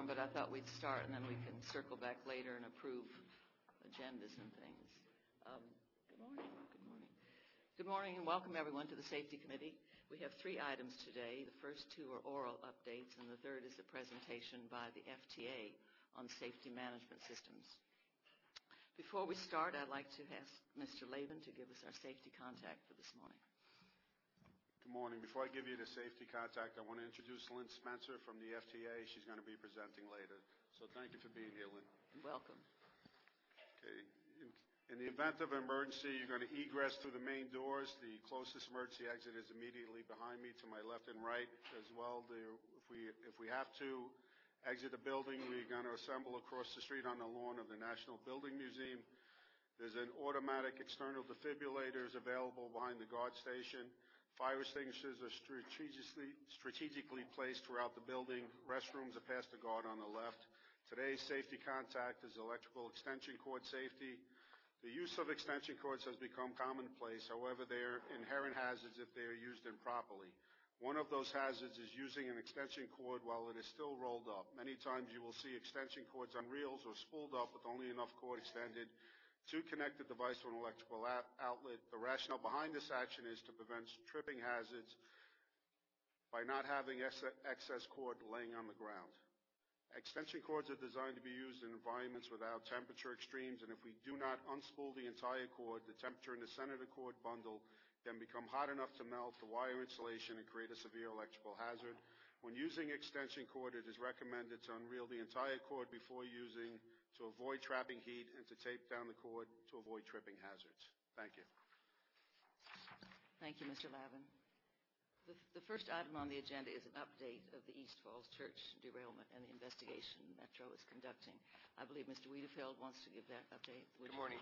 but I thought we'd start and then we can circle back later and approve agendas and things. Good morning. Good morning. Good morning and welcome everyone to the Safety Committee. We have 3 items today. The first 2 are oral updates and the third is a presentation by the FTA on safety management systems. Before we start, I'd like to ask Mr. Laban to give us our safety contact for this morning. Good morning. Before I give you the safety contact, I want to introduce Lynn Spencer from the FTA. She's going to be presenting later. So thank you for being here, Lynn. Welcome. Okay. In the event of an emergency, you're going to egress through the main doors. The closest emergency exit is immediately behind me to my left and right as well. If we have to exit the building, we're going to assemble across the street on the lawn of the National Building Museum. There's an automatic external defibrillator available behind the guard station. Fire extinguishers are strategically placed throughout the building. Restrooms are past the guard on the left. Today's safety contact is electrical extension cord safety. The use of extension cords has become commonplace. However, they are inherent hazards if they are used improperly. One of those hazards is using an extension cord while it is still rolled up. Many times you will see extension cords on reels or spooled up with only enough cord extended to connect the device to an electrical outlet. The rationale behind this action is to prevent tripping hazards by not having excess cord laying on the ground. Extension cords are designed to be used in environments without temperature extremes, and if we do not unspool the entire cord, the temperature in the center of the cord bundle can become hot enough to melt the wire insulation and create a severe electrical hazard. When using extension cord, it is recommended to unreel the entire cord before using to avoid trapping heat and to tape down the cord to avoid tripping hazards. Thank you. Thank you, Mr. Lavin. The first item on the agenda is an update of the East Falls Church derailment and the investigation Metro is conducting. I believe Mr. Wiedefeld wants to give that update. Good morning.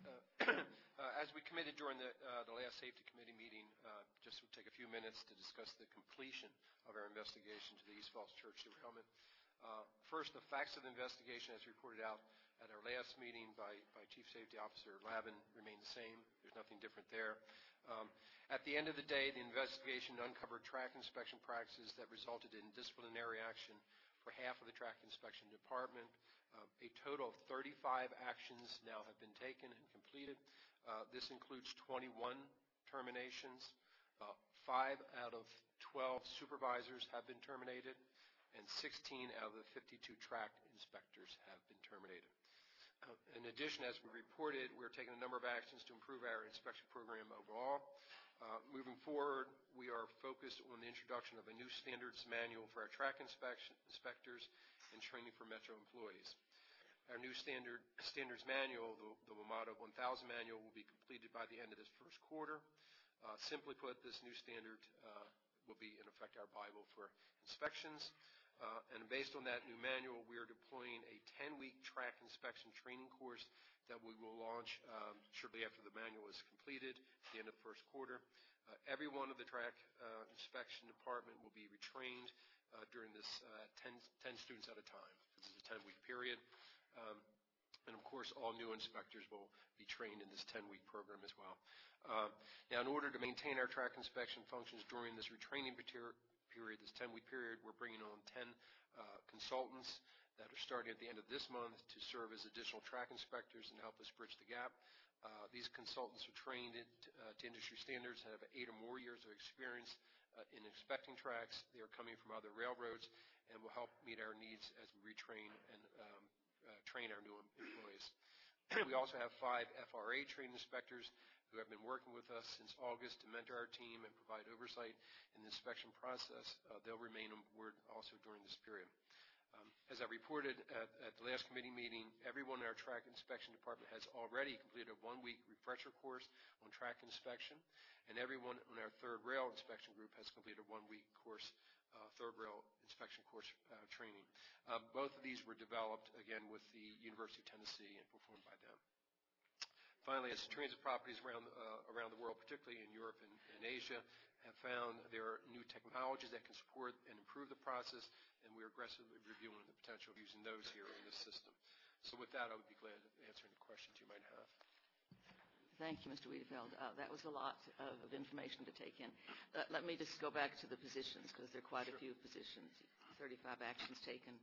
As we committed during the last Safety Committee meeting, just to take a few minutes to discuss the completion of our investigation to the East Falls Church derailment. First, the facts of the investigation as reported out at our last meeting by Chief Safety Officer Lavin remain the same. There's nothing different there. At the end of the day, the investigation uncovered track inspection practices that resulted in disciplinary action for half of the track inspection department. A total of 35 actions now have been taken and completed. This includes 21 terminations. 5 out of 12 supervisors have been terminated, and 16 out of the 52 track inspectors have been terminated. In addition, as we reported, we're taking a number of actions to improve our inspection program overall. Moving forward, we are focused on the introduction of a new standards manual for our track inspectors and training for Metro employees. Our new standards manual, the WMATA 1000 manual, will be completed by the end of this first quarter. Simply put, this new standard will be, in effect, our Bible for inspections. And based on that new manual, we are deploying a 10-week track inspection training course that we will launch shortly after the manual is completed at the end of the first quarter. Every one of the track inspection department will be retrained during this 10 students at a time. This is a 10-week period. And of course, all new inspectors will be trained in this 10-week program as well. Now, in order to maintain our track inspection functions during this retraining period, this 10-week period, we're bringing on 10 consultants that are starting at the end of this month to serve as additional track inspectors and help us bridge the gap. These consultants are trained to industry standards and have 8 or more years of experience in inspecting tracks. They are coming from other railroads and will help meet our needs as we retrain and train our new employees. We also have 5 FRA trained inspectors who have been working with us since August to mentor our team and provide oversight in the inspection process. They'll remain on board also during this period. As I reported at the last committee meeting, everyone in our track inspection department has already completed a 1-week refresher course on track inspection, and everyone on our third rail inspection group has completed a 1-week course, third rail inspection course training. Both of these were developed, again, with the University of Tennessee and performed by them. Finally, as transit properties around the world, particularly in Europe and Asia, have found there are new technologies that can support and improve the process, and we're aggressively reviewing the potential of using those here in this system. So with that, I would be glad to answer any questions you might have. Thank you, Mr. Wiedefeld. That was a lot of information to take in. Let me just go back to the positions, because there are quite a few positions, 35 actions taken.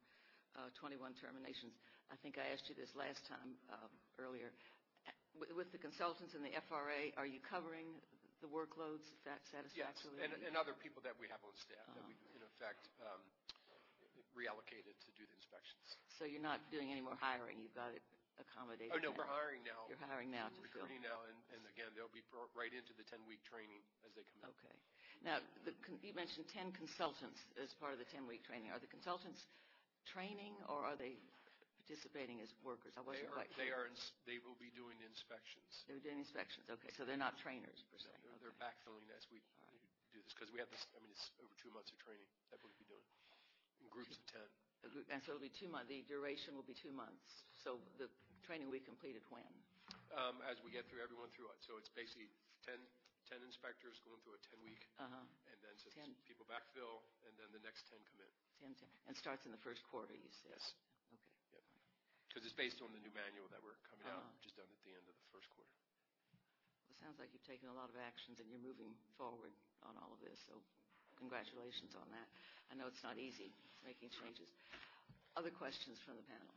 21 terminations. I think I asked you this last time earlier. With the consultants and the FRA, are you covering the workloads satisfactorily? Yes, and other people that we have on staff that we, in effect, reallocated to do the inspections. So you're not doing any more hiring. You've got it accommodated. Oh, no, now. we're hiring now. You're hiring now to fill. Recruiting now, and again, they'll be brought right into the 10-week training as they come in. Okay. Now, you mentioned 10 consultants as part of the 10-week training. Are the consultants training, or are they participating as workers? I wasn't quite clear. They will be doing the inspections. They're doing inspections. Okay, so they're not trainers per se. They're backfilling as we do this, because we have this, it's over 2 months of training that we'll be doing in groups of 10. And so it'll be 2 months. The duration will be 2 months. So the training will be completed when? As we get through everyone through it. So it's basically 10 inspectors going through a 10-week, and then so 10. people backfill, and then the next 10 come in. 10. And starts in the first quarter, you said? Yes. Okay. Yep. Because it's based on the new manual that we're coming out, which is done at the end of the first quarter. Well, it sounds like you've taken a lot of actions and you're moving forward on all of this, so congratulations on that. I know it's not easy. It's making changes. Other questions from the panel?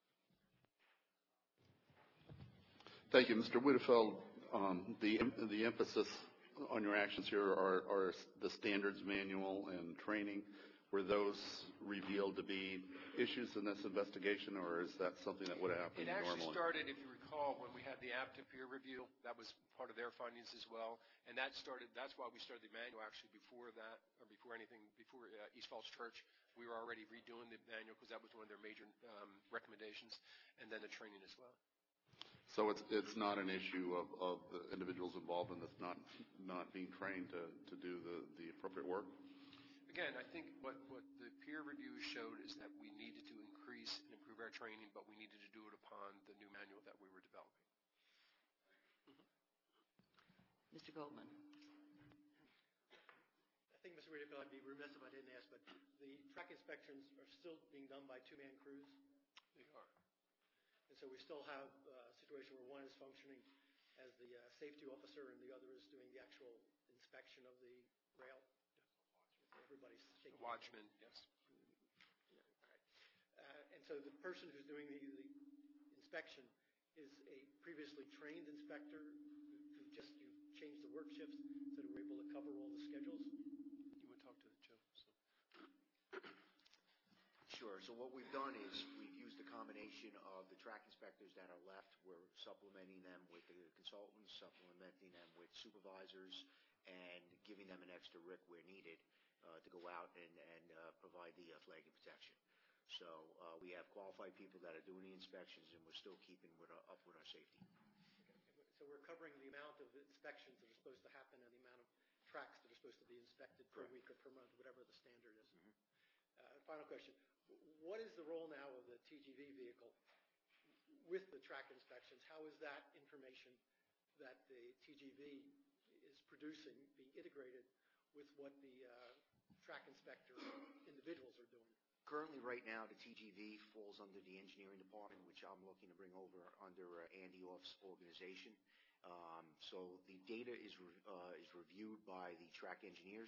Thank you, Mr. Widefeld. The emphasis on your actions here are the standards manual and training. Were those revealed to be issues in this investigation, or is that something that would happen normally? It actually started, if you recall, when we had the APTA peer review. That was part of their findings as well. And that's why we started the manual actually before that, or before East Falls Church. We were already redoing the manual because that was one of their major recommendations, and then the training as well. So it's not an issue of the individuals involved in this not being trained to do the appropriate work? Again, I think what the peer review showed is that we needed to increase and improve our training, but we needed to do it upon the new manual that we were developing. Mr. Goldman. I think, Mr. Widefeld, I'd be remiss if I didn't ask, but the track inspections are still being done by two-man crews? They are. And so we still have a situation where one is functioning as the safety officer and the other is doing the actual inspection of the rail? Everybody's shaking. The watchman, yes. And so the person who's doing the inspection is a previously trained inspector who just changed the work shifts so that we're able to cover all the schedules? You would talk to Joe. Sure. So what we've done is we've used a combination of the track inspectors that are left. We're supplementing them with the consultants, supplementing them with supervisors, and giving them an extra RIC where needed to go out and provide the flagging protection. So we have qualified people that are doing the inspections, and we're still keeping up with our safety. Okay. So we're covering the amount of inspections that are supposed to happen and the amount of tracks that are supposed to be inspected per week or per month, whatever the standard is. Final question. What is the role now of the TGV vehicle with the track inspections? How is that information that the TGV is producing being integrated with what the track inspector individuals are doing? Currently, right now, the TGV falls under the engineering department, which I'm looking to bring over under Andy Off's organization. So the data is reviewed by the track engineers.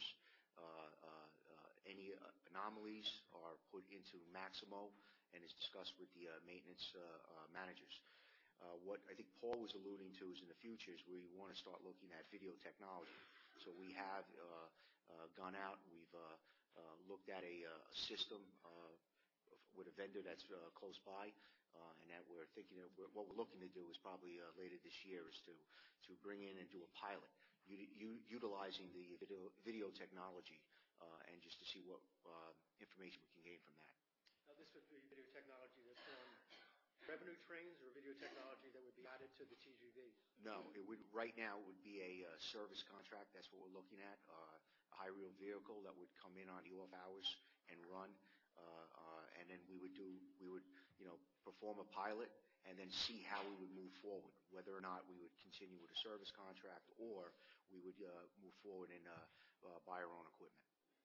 Any anomalies are put into Maximo and is discussed with the maintenance managers. What I think Paul was alluding to is in the future is we want to start looking at video technology. So we have gone out, we've looked at a system with a vendor that's close by, and that we're thinking of, what we're looking to do is probably later this year is to bring in and do a pilot utilizing the video technology and just to see what information we can gain from that. Now, this would be video technology that's on revenue trains or video technology that would be added to the TGVs? No, right now it would be a service contract. That's what we're looking at. A high-wheel vehicle that would come in on the off hours and run, and then we would perform a pilot and then see how we would move forward, whether or not we would continue with a service contract or we would move forward and buy our own equipment.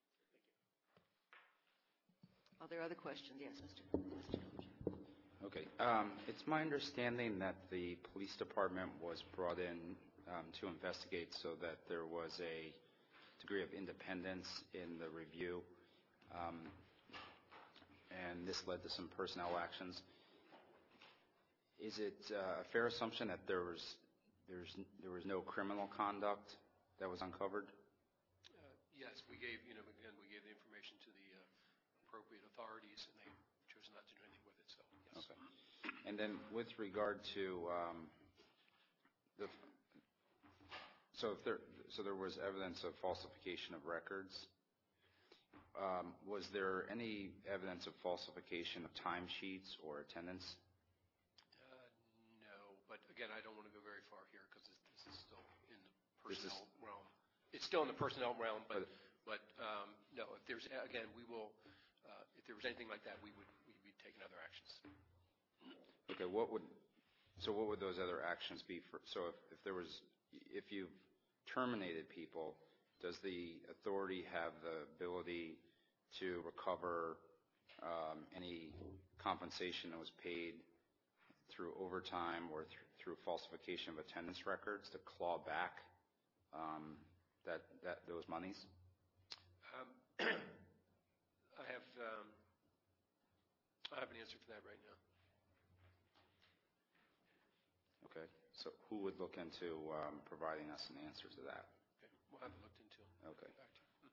Are there other questions? Yes, Mr. Okay. It's my understanding that the police department was brought in to investigate so that there was a degree of independence in the review. and this led to some personnel actions. Is it a fair assumption that there was no criminal conduct that was uncovered? Yes, we gave, again, we gave the information to the appropriate authorities, and they chose not to do anything with it, so yes. Okay. And then with regard to so there was evidence of falsification of records. Was there any evidence of falsification of timesheets or attendance? No, but again, I don't want to go very far here because this is still in the personnel realm. It's still in the personnel realm, but no. If there's again, we will. If there was anything like that, we'd be taking other actions. Okay. What would those other actions be for? So if you've terminated people, does the authority have the ability to recover any compensation that was paid through overtime or through falsification of attendance records to claw back those monies? I have an answer for that right now. Okay. So who would look into providing us an answer to that? Okay. We'll have it looked into. Okay. Back to you.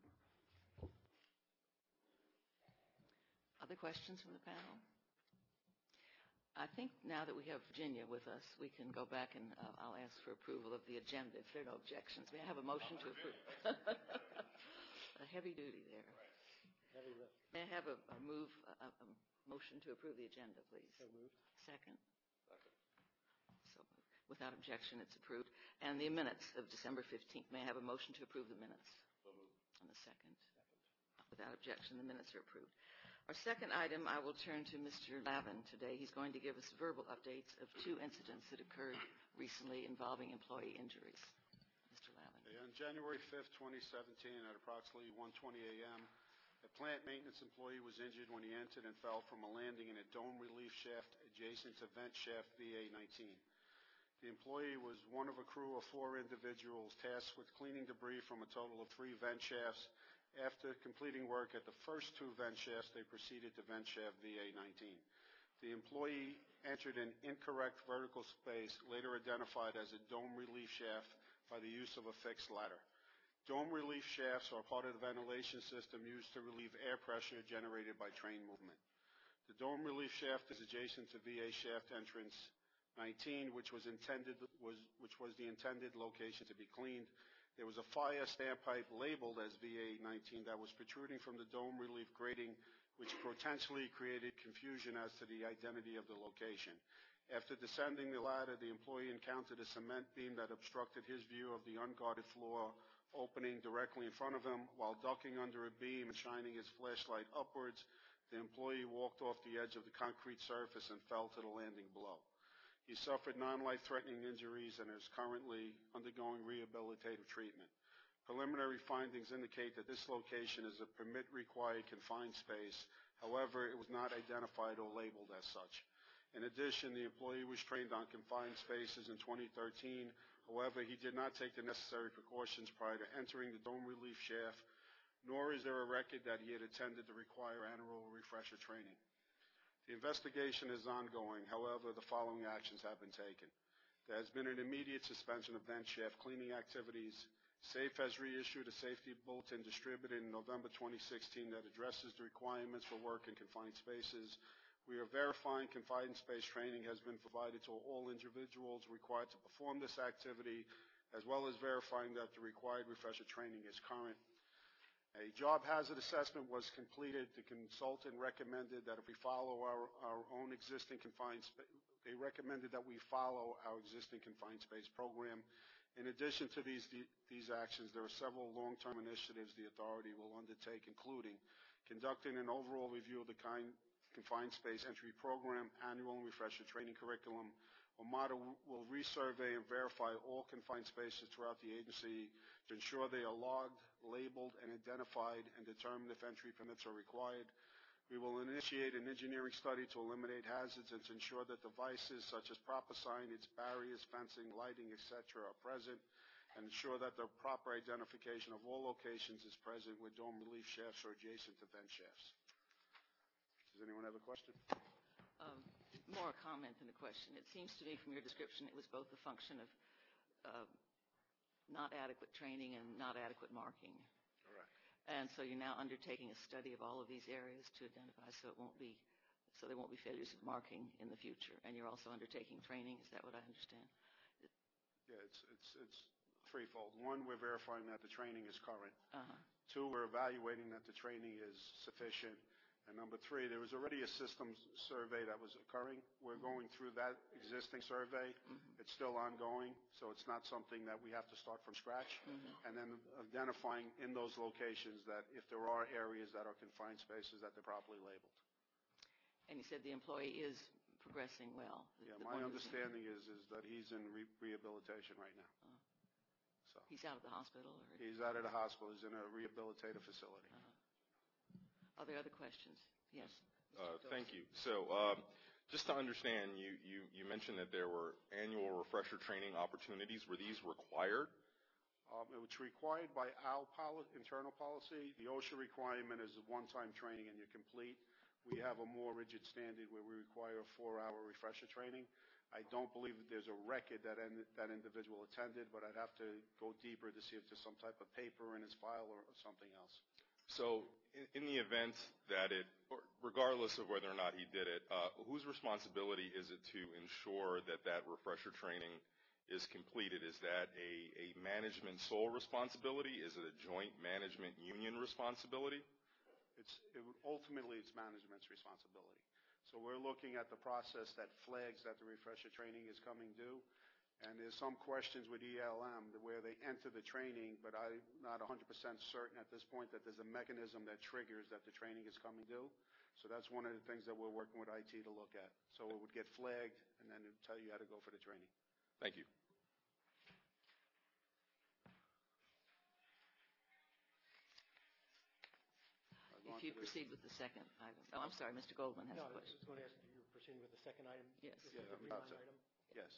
Other questions from the panel? I think now that we have Virginia with us, we can go back and I'll ask for approval of the agenda if there are no objections. May I have a motion to approve? A heavy duty there. Heavy lift. May I have a motion to approve the agenda, please? So moved. Second? Second. So moved. Without objection, it's approved. And the minutes of December 15th. May I have a motion to approve the minutes? So moved. And the second? Second. Without objection, the minutes are approved. Our second item, I will turn to Mr. Lavin today. He's going to give us verbal updates of two incidents that occurred recently involving employee injuries. Mr. Lavin. On January 5th, 2017, at approximately 1:20 a.m., a plant maintenance employee was injured when he entered and fell from a landing in a dome relief shaft adjacent to vent shaft VA-19. The employee was one of a crew of 4 individuals tasked with cleaning debris from a total of 3 vent shafts. After completing work at the first 2 vent shafts, they proceeded to vent shaft VA-19. The employee entered an incorrect vertical space, later identified as a dome relief shaft by the use of a fixed ladder. Dome relief shafts are part of the ventilation system used to relieve air pressure generated by train movement. The dome relief shaft is adjacent to VA shaft entrance 19, which was the intended location to be cleaned. There was a fire standpipe labeled as VA-19 that was protruding from the dome relief grating, which potentially created confusion as to the identity of the location. After descending the ladder, the employee encountered a cement beam that obstructed his view of the unguarded floor opening directly in front of him. While ducking under a beam and shining his flashlight upwards, the employee walked off the edge of the concrete surface and fell to the landing below. He suffered non-life-threatening injuries and is currently undergoing rehabilitative treatment. Preliminary findings indicate that this location is a permit-required confined space. However, it was not identified or labeled as such. In addition, the employee was trained on confined spaces in 2013. However, he did not take the necessary precautions prior to entering the dome relief shaft, nor is there a record that he had attended the required annual refresher training. The investigation is ongoing. However, the following actions have been taken. There has been an immediate suspension of vent shaft cleaning activities. SAFE has reissued a safety bulletin distributed in November 2016 that addresses the requirements for work in confined spaces. We are verifying confined space training has been provided to all individuals required to perform this activity, as well as verifying that the required refresher training is current. A job hazard assessment was completed. The consultant recommended that if we follow our own existing confined space, they recommended that we follow our existing confined space program. In addition to these actions, there are several long-term initiatives the authority will undertake, including conducting an overall review of the confined space entry program, annual and refresher training curriculum. OMATA will resurvey and verify all confined spaces throughout the agency to ensure they are logged, labeled, and identified, and determine if entry permits are required. We will initiate an engineering study to eliminate hazards and to ensure that devices such as proper signage, barriers, fencing, lighting, etc. are present, and ensure that the proper identification of all locations is present where dome relief shafts are adjacent to vent shafts. Does anyone have a question? More a comment than a question. It seems to me from your description it was both a function of not adequate training and not adequate marking. Correct. And so you're now undertaking a study of all of these areas to identify so there won't be failures of marking in the future. And you're also undertaking training. Is that what I understand? Yeah, it's threefold. One, we're verifying that the training is current. Uh-huh. Two, we're evaluating that the training is sufficient. And number three, there was already a systems survey that was occurring. We're going through that existing survey. It's still ongoing, so it's not something that we have to start from scratch. And then identifying in those locations that if there are areas that are confined spaces, that they're properly labeled. And you said the employee is progressing well. Yeah, my understanding is that he's in rehabilitation right now. So He's out of the hospital? he's out of the hospital. He's in a rehabilitative facility. Are there other questions? Yes. Thank you. So just to understand, you mentioned that there were annual refresher training opportunities. Were these required? It's required by our internal policy. The OSHA requirement is a one-time training and you're complete. We have a more rigid standard where we require a 4-hour refresher training. I don't believe that there's a record that individual attended, but I'd have to go deeper to see if there's some type of paper in his file or something else. So in the event that regardless of whether or not he did it, whose responsibility is it to ensure that that refresher training is completed? Is that a management sole responsibility? Is it a joint management union responsibility? Ultimately, it's management's responsibility. So we're looking at the process that flags that the refresher training is coming due. And there's some questions with ELM where they enter the training, but I'm not 100% certain at this point that there's a mechanism that triggers that the training is coming due. So that's one of the things that we're working with IT to look at. So it would get flagged, and then it would tell you how to go for the training. Thank you. If you proceed with the second item. Oh, I'm sorry, Mr. Goldman has a question. I was going to ask if you're proceeding with the second item. Yes. The green line item. Yes.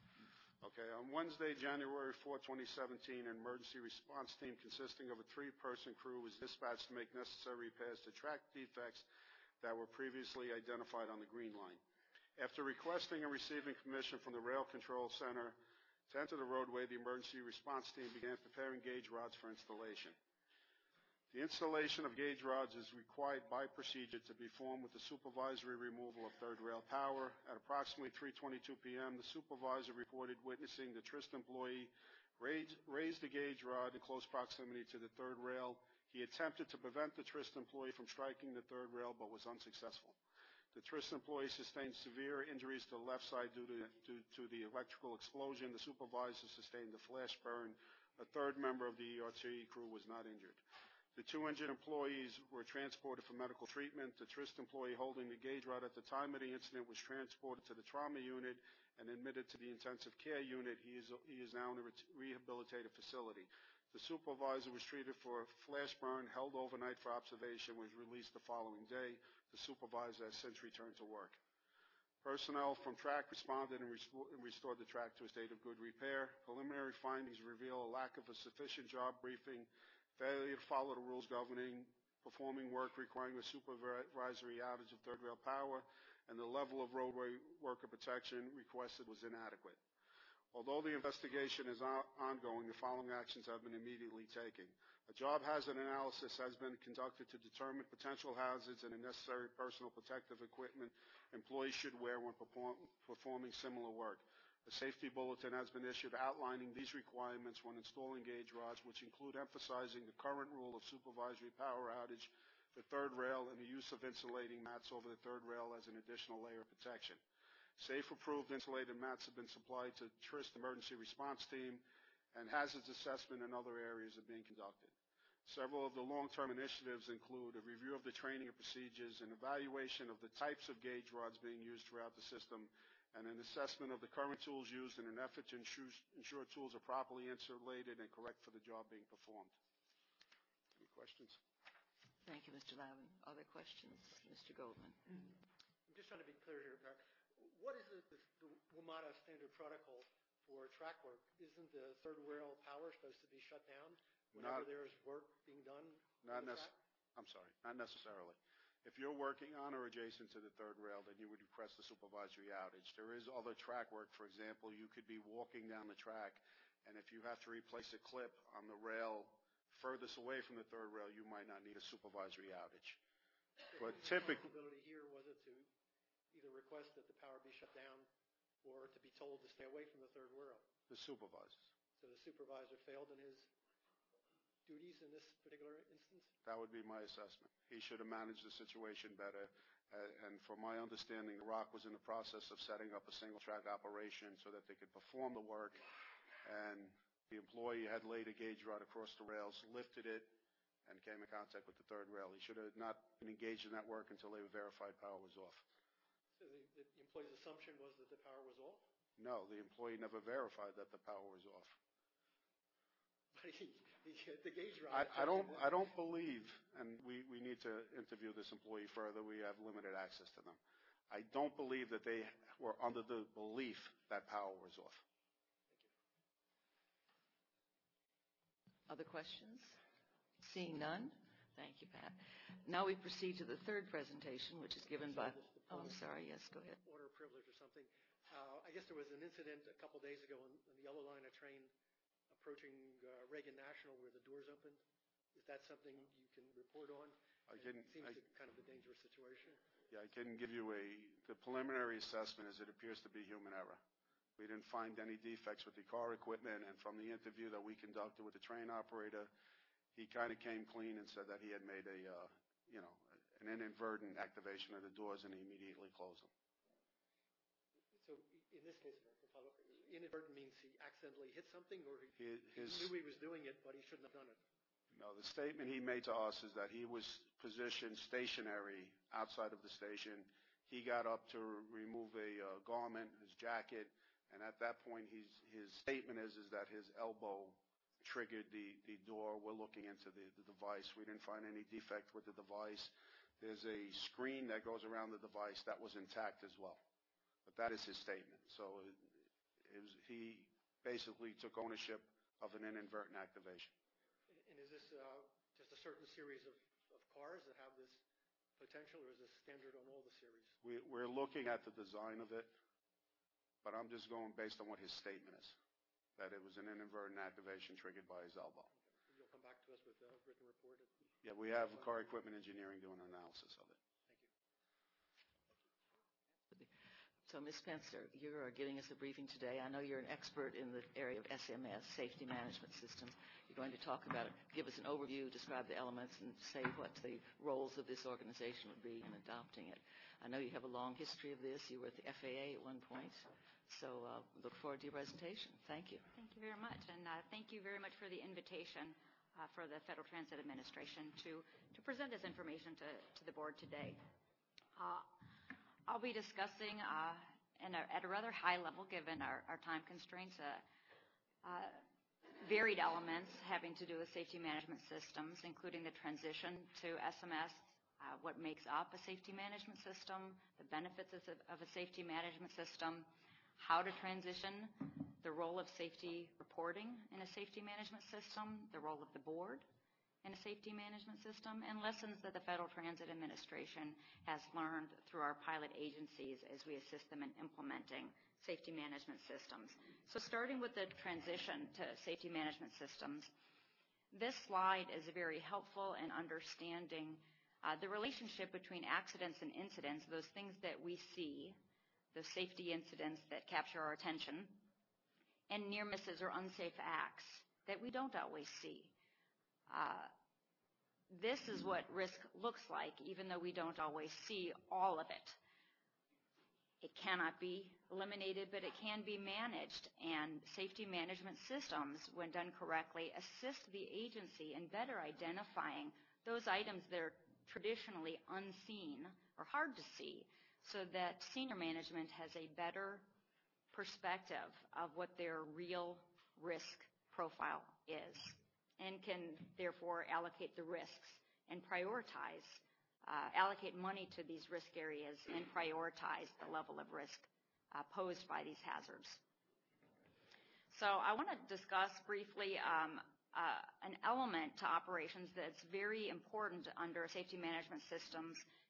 Okay, on Wednesday, January 4, 2017, an emergency response team consisting of a 3-person crew was dispatched to make necessary repairs to track defects that were previously identified on the green line. After requesting and receiving permission from the Rail Control Center to enter the roadway, the emergency response team began preparing gauge rods for installation. The installation of gauge rods is required by procedure to be performed with the supervisory removal of third rail power. At approximately 3:22 p.m., the supervisor reported witnessing the Trist employee raise the gauge rod in close proximity to the third rail. He attempted to prevent the Trist employee from striking the third rail, but was unsuccessful. The Trist employee sustained severe injuries to the left side due to the electrical explosion. The supervisor sustained a flash burn. A third member of the ERT crew was not injured. The 2 injured employees were transported for medical treatment. The Trist employee holding the gauge rod at the time of the incident was transported to the trauma unit and admitted to the intensive care unit. He is now in a rehabilitative facility. The supervisor was treated for a flash burn, held overnight for observation, was released the following day. The supervisor has since returned to work. Personnel from TRAC responded and restored the track to a state of good repair. Preliminary findings reveal a lack of a sufficient job briefing, failure to follow the rules governing performing work requiring a supervisory outage of third rail power, and the level of roadway worker protection requested was inadequate. Although the investigation is ongoing, the following actions have been immediately taken. A job hazard analysis has been conducted to determine potential hazards and the necessary personal protective equipment employees should wear when performing similar work. A safety bulletin has been issued outlining these requirements when installing gauge rods, which include emphasizing the current rule of supervisory power outage, the third rail, and the use of insulating mats over the third rail as an additional layer of protection. Safe approved insulated mats have been supplied to Trist Emergency Response Team, and hazards assessment in other areas are being conducted. Several of the long-term initiatives include a review of the training and procedures, an evaluation of the types of gauge rods being used throughout the system, and an assessment of the current tools used in an effort to ensure tools are properly insulated and correct for the job being performed. Any questions? Thank you, Mr. Lavin. Other questions? Mr. Goldman. I'm just trying to be clear here. What is the WMATA standard protocol for track work? Isn't the third rail power supposed to be shut down whenever there is work being done on the track? I'm sorry, not necessarily. If you're working on or adjacent to the third rail, then you would request a supervisory outage. There is other track work. For example, you could be walking down the track, and if you have to replace a clip on the rail furthest away from the third rail, you might not need a supervisory outage. But typically, The responsibility here, was it to either request that the power be shut down or to be told to stay away from the third rail? the supervisors. So the supervisor failed in his duties in this particular instance? That would be my assessment. He should have managed the situation better. And from my understanding, the Rock was in the process of setting up a single-track operation so that they could perform the work. And the employee had laid a gauge rod across the rails, lifted it, and came in contact with the third rail. He should have not been engaged in that work until they verified power was off. So the employee's assumption was that the power was off? No, the employee never verified that the power was off. But the gauge rod... I don't believe, and we need to interview this employee further. We have limited access to them. I don't believe that they were under the belief that power was off. Other questions? Seeing none? Thank you, Pat. Now we proceed to the third presentation, which is given by... Oh, I'm sorry. Yes, go ahead. Order of privilege or something. I guess there was an incident a couple days ago on the Yellow Line, a train approaching Reagan National where the doors opened. Is that something you can report on? It seems kind of a dangerous situation. Yeah, I can give you the preliminary assessment is it appears to be human error. We didn't find any defects with the car equipment, and from the interview that we conducted with the train operator, he kind of came clean and said that he had made an inadvertent activation of the doors, and he immediately closed them. So in this case, inadvertent means he accidentally hit something, or he knew he was doing it, but he shouldn't have done it? No, the statement he made to us is that he was positioned stationary outside of the station. He got up to remove a garment, his jacket, and at that point his statement is that his elbow triggered the door. We're looking into the device. We didn't find any defect with the device. There's a screen that goes around the device that was intact as well. But that is his statement. So he basically took ownership of an inadvertent activation. And is this just a certain series of cars that have this potential, or is this standard on all the series? We're looking at the design of it, but I'm just going based on what his statement is, that it was an inadvertent activation triggered by his elbow. Okay. You'll come back to us with a written report? Yeah, we have car equipment engineering doing an analysis of it. Thank you. So, Ms. Spencer, you are giving us a briefing today. I know you're an expert in the area of SMS, Safety Management Systems. You're going to talk about it, give us an overview, describe the elements, and say what the roles of this organization would be in adopting it. I know you have a long history of this. You were at the FAA at one point. So look forward to your presentation. Thank you. Thank you very much. And thank you very much for the invitation for the Federal Transit Administration to present this information to the board today. I'll be discussing at a rather high level, given our time constraints, varied elements having to do with safety management systems, including the transition to SMS, what makes up a safety management system, the benefits of a safety management system, how to transition, the role of safety reporting in a safety management system, the role of the board in a safety management system, and lessons that the Federal Transit Administration has learned through our pilot agencies as we assist them in implementing safety management systems. So starting with the transition to safety management systems, this slide is very helpful in understanding the relationship between accidents and incidents, those things that we see, the safety incidents that capture our attention, and near misses or unsafe acts that we don't always see. This is what risk looks like, even though we don't always see all of it. It cannot be eliminated, but it can be managed, and safety management systems, when done correctly, assist the agency in better identifying those items that are traditionally unseen or hard to see, so that senior management has a better perspective of what their real risk profile is and can therefore allocate the risks and prioritize, allocate money to these risk areas and prioritize the level of risk posed by these hazards. So I want to discuss briefly an element to operations that's very important under safety management systems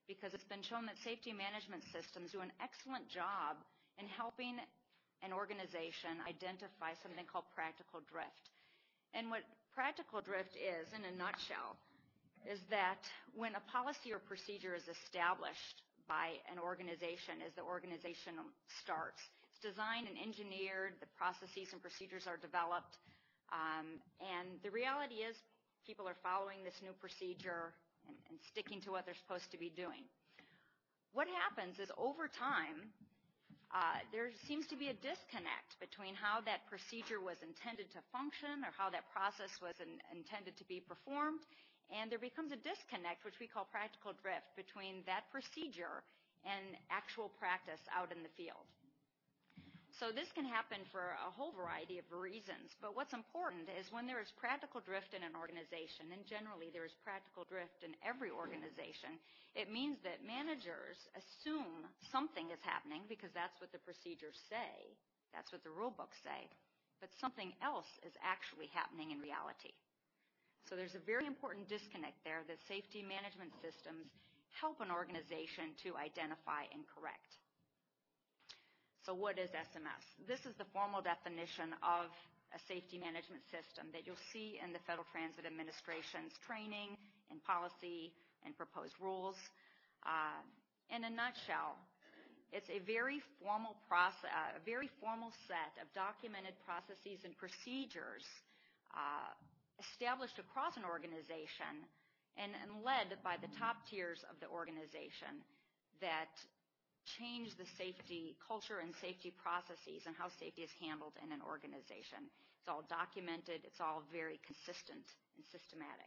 because it's been shown that safety management systems do an excellent job in helping an organization identify something called practical drift. And what practical drift is, in a nutshell, is that when a policy or procedure is established by an organization as the organization starts, it's designed and engineered, the processes and procedures are developed, and the reality is people are following this new procedure and sticking to what they're supposed to be doing. What happens is over time, there seems to be a disconnect between how that procedure was intended to function or how that process was intended to be performed, and there becomes a disconnect, which we call practical drift, between that procedure and actual practice out in the field. So this can happen for a whole variety of reasons, but what's important is when there is practical drift in an organization, and generally there is practical drift in every organization, it means that managers assume something is happening because that's what the procedures say, that's what the rule books say, but something else is actually happening in reality. So there's a very important disconnect there that safety management systems help an organization to identify and correct. So what is SMS? This is the formal definition of a safety management system that you'll see in the Federal Transit Administration's training and policy and proposed rules. In a nutshell, it's a very formal process, a very formal set of documented processes and procedures established across an organization and led by the top tiers of the organization that change the safety culture and safety processes and how safety is handled in an organization. It's all documented. It's all very consistent and systematic.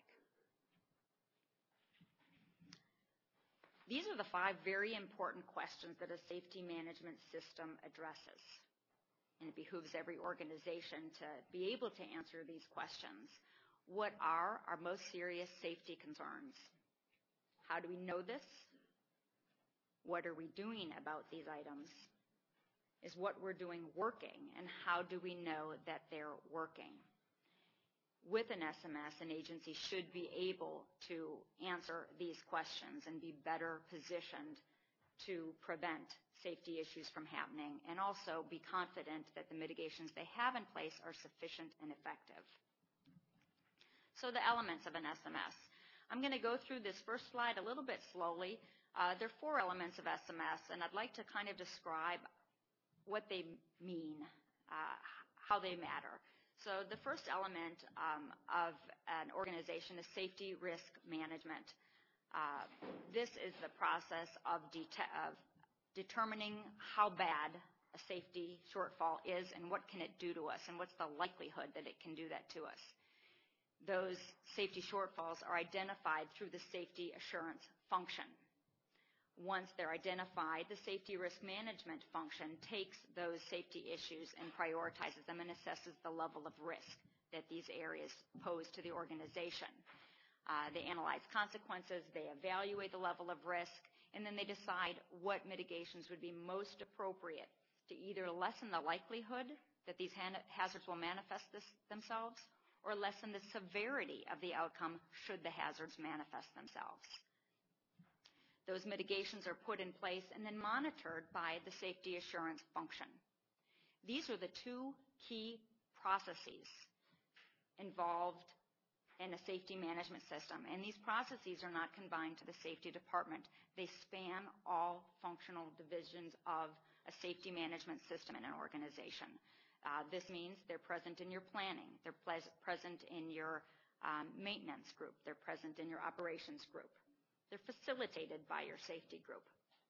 These are the 5 very important questions that a safety management system addresses. And it behooves every organization to be able to answer these questions. What are our most serious safety concerns? How do we know this? What are we doing about these items? Is what we're doing working, and how do we know that they're working? With an SMS, an agency should be able to answer these questions and be better positioned to prevent safety issues from happening, and also be confident that the mitigations they have in place are sufficient and effective. So the elements of an SMS. I'm going to go through this first slide a little bit slowly. There are 4 elements of SMS, and I'd like to kind of describe what they mean, how they matter. So the first element of an organization is safety risk management. This is the process of determining how bad a safety shortfall is and what can it do to us and what's the likelihood that it can do that to us. Those safety shortfalls are identified through the safety assurance function. Once they're identified, the safety risk management function takes those safety issues and prioritizes them and assesses the level of risk that these areas pose to the organization. They analyze consequences, they evaluate the level of risk, and then they decide what mitigations would be most appropriate to either lessen the likelihood that these hazards will manifest themselves or lessen the severity of the outcome should the hazards manifest themselves. Those mitigations are put in place and then monitored by the safety assurance function. These are the 2 key processes involved in a safety management system, and these processes are not confined to the safety department. They span all functional divisions of a safety management system in an organization. This means they're present in your planning, they're present in your maintenance group, they're present in your operations group. They're facilitated by your safety group.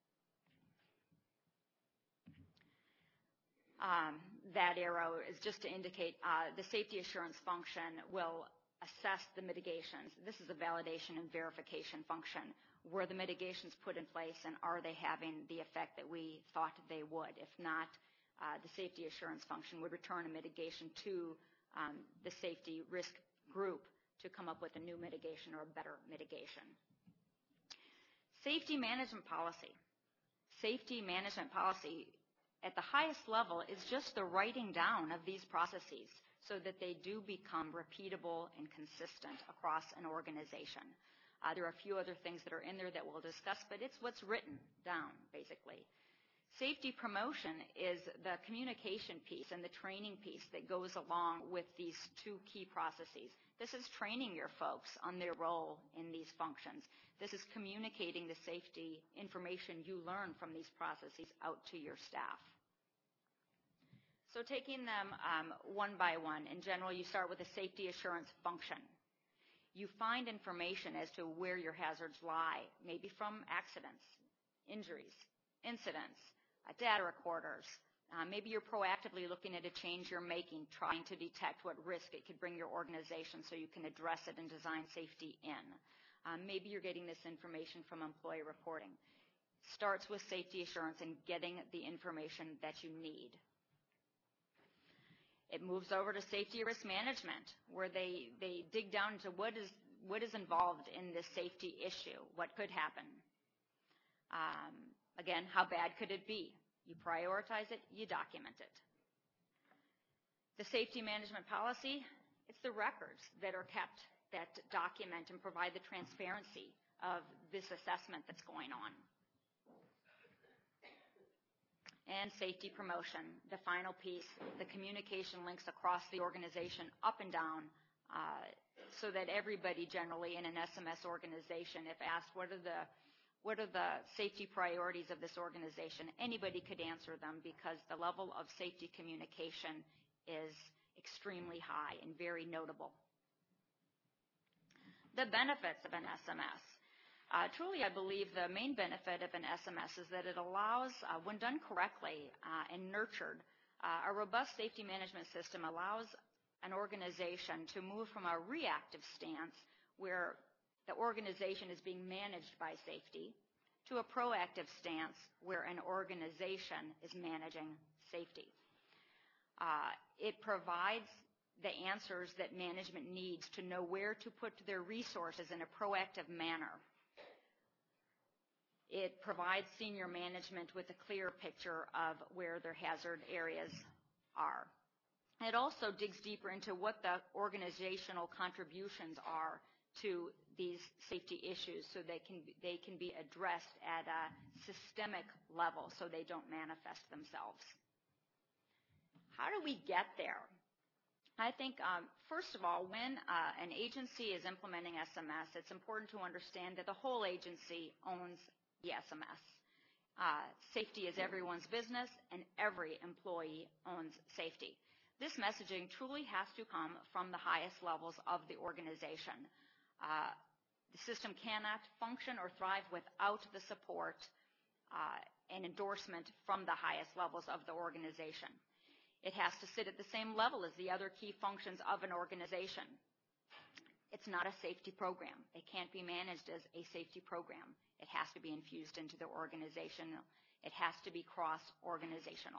That arrow is just to indicate the safety assurance function will assess the mitigations. This is a validation and verification function. Were the mitigations put in place, and are they having the effect that we thought they would? If not, the safety assurance function would return a mitigation to the safety risk group to come up with a new mitigation or a better mitigation. Safety management policy. Safety management policy at the highest level is just the writing down of these processes so that they do become repeatable and consistent across an organization. There are a few other things that are in there that we'll discuss, but it's what's written down, basically. Safety promotion is the communication piece and the training piece that goes along with these two key processes. This is training your folks on their role in these functions. This is communicating the safety information you learn from these processes out to your staff. So taking them one by one, in general, you start with a safety assurance function. You find information as to where your hazards lie, maybe from accidents, injuries, incidents, data recorders. Maybe you're proactively looking at a change you're making, trying to detect what risk it could bring your organization so you can address it and design safety in. Maybe you're getting this information from employee reporting. Starts with safety assurance and getting the information that you need. It moves over to safety risk management, where they dig down into what is involved in this safety issue, what could happen. Again, how bad could it be? You prioritize it, you document it. The safety management policy, it's the records that are kept that document and provide the transparency of this assessment that's going on. And safety promotion, the final piece, the communication links across the organization up and down so that everybody generally in an SMS organization, if asked what are the safety priorities of this organization, anybody could answer them because the level of safety communication is extremely high and very notable. The benefits of an SMS. Truly, I believe the main benefit of an SMS is that it allows, when done correctly and nurtured, a robust safety management system allows an organization to move from a reactive stance where the organization is being managed by safety to a proactive stance where an organization is managing safety. It provides the answers that management needs to know where to put their resources in a proactive manner. It provides senior management with a clear picture of where their hazard areas are. It also digs deeper into what the organizational contributions are to these safety issues so they can be addressed at a systemic level so they don't manifest themselves. How do we get there? I think, first of all, when an agency is implementing SMS, it's important to understand that the whole agency owns the SMS. Safety is everyone's business, and every employee owns safety. This messaging truly has to come from the highest levels of the organization. The system cannot function or thrive without the support and endorsement from the highest levels of the organization. It has to sit at the same level as the other key functions of an organization. It's not a safety program. It can't be managed as a safety program. It has to be infused into the organization. It has to be cross-organizational.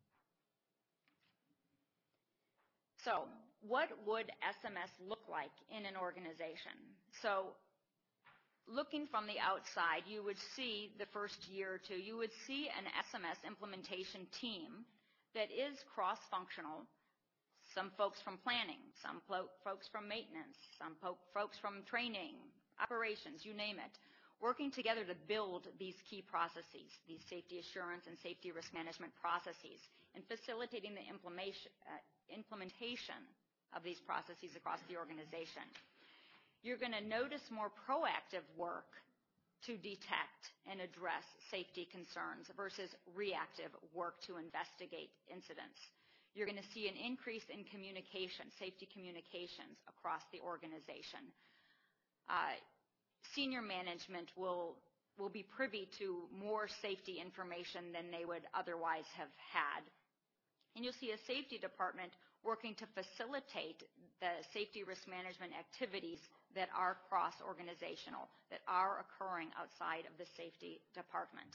So, what would SMS look like in an organization? So, looking from the outside, you would see the first year or two, you would see an SMS implementation team that is cross-functional. Some folks from planning, some folks from maintenance, some folks from training, operations, you name it, working together to build these key processes, these safety assurance and safety risk management processes, and facilitating the implementation of these processes across the organization. You're going to notice more proactive work to detect and address safety concerns versus reactive work to investigate incidents. You're going to see an increase in communication, safety communications across the organization. Senior management will be privy to more safety information than they would otherwise have had. And you'll see a safety department working to facilitate the safety risk management activities that are cross-organizational, that are occurring outside of the safety department.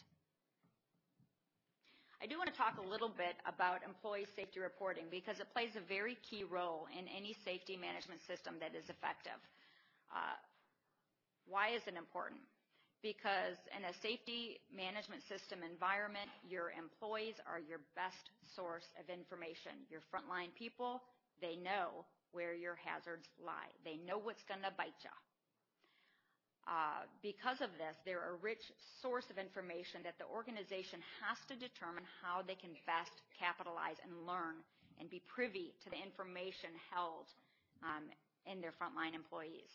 I do want to talk a little bit about employee safety reporting because it plays a very key role in any safety management system that is effective. Why is it important? Because in a safety management system environment, your employees are your best source of information. Your frontline people, they know where your hazards lie. They know what's going to bite you. Because of this, they're a rich source of information that the organization has to determine how they can best capitalize and learn and be privy to the information held in their frontline employees.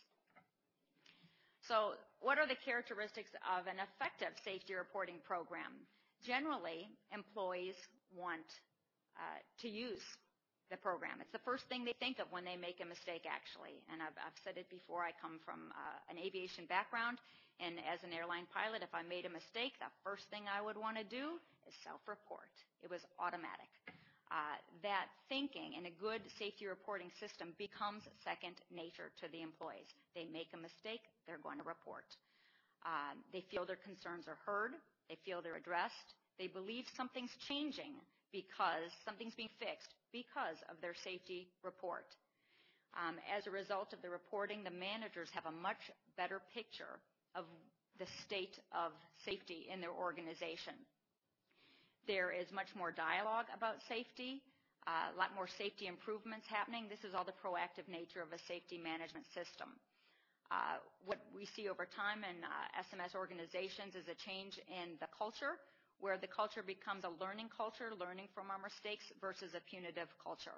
So what are the characteristics of an effective safety reporting program? Generally, employees want to use the program. It's the first thing they think of when they make a mistake, actually. And I've said it before, I come from an aviation background, and as an airline pilot, if I made a mistake, the first thing I would want to do is self-report. It was automatic. That thinking in a good safety reporting system becomes second nature to the employees. They make a mistake, they're going to report. They feel their concerns are heard. They feel they're addressed. They believe something's changing because something's being fixed because of their safety report. As a result of the reporting, the managers have a much better picture of the state of safety in their organization. There is much more dialogue about safety, a lot more safety improvements happening. This is all the proactive nature of a safety management system. What we see over time in SMS organizations is a change in the culture, where the culture becomes a learning culture, learning from our mistakes, versus a punitive culture.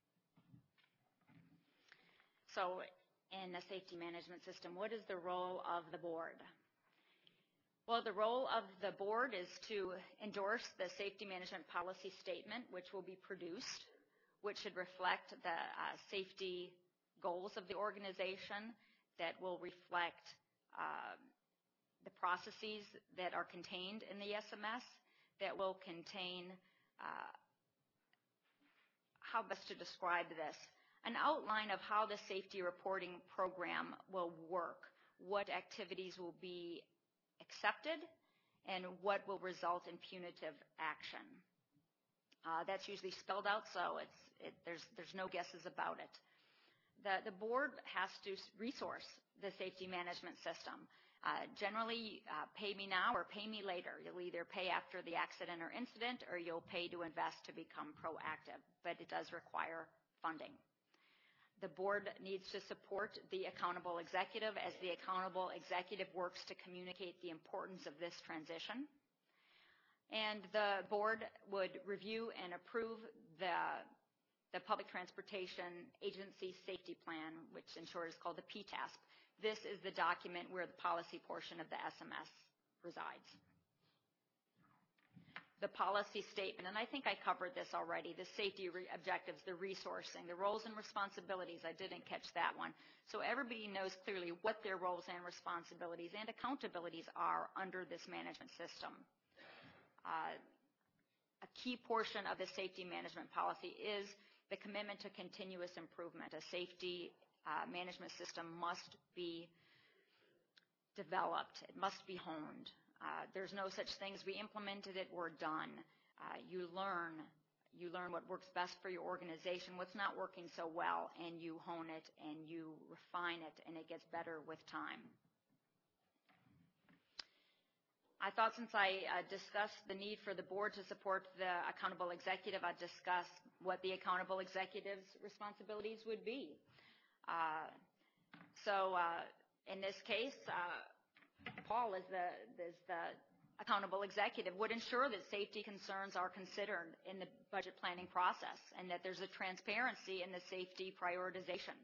So in a safety management system, what is the role of the board? Well, the role of the board is to endorse the safety management policy statement, which will be produced, which should reflect the safety goals of the organization, that will reflect the processes that are contained in the SMS, that will contain, how best to describe this, an outline of how the safety reporting program will work, what activities will be accepted, and what will result in punitive action. That's usually spelled out, so there's no guesses about it. The board has to resource the safety management system. Generally, pay me now or pay me later. You'll either pay after the accident or incident, or you'll pay to invest to become proactive, but it does require funding. The board needs to support the accountable executive as the accountable executive works to communicate the importance of this transition. And the board would review and approve the Public Transportation Agency Safety Plan, which in short is called the PTASP. This is the document where the policy portion of the SMS resides. The policy statement, and I think I covered this already, the safety objectives, the resourcing, the roles and responsibilities. I didn't catch that one. So everybody knows clearly what their roles and responsibilities and accountabilities are under this management system. A key portion of the safety management policy is the commitment to continuous improvement. A safety management system must be developed. It must be honed. There's no such thing as we implemented it, we're done. You learn what works best for your organization, what's not working so well, and you hone it and you refine it, and it gets better with time. I thought since I discussed the need for the board to support the accountable executive, I'd discuss what the accountable executive's responsibilities would be. In this case, Paul, as the accountable executive, would ensure that safety concerns are considered in the budget planning process and that there's a transparency in the safety prioritization.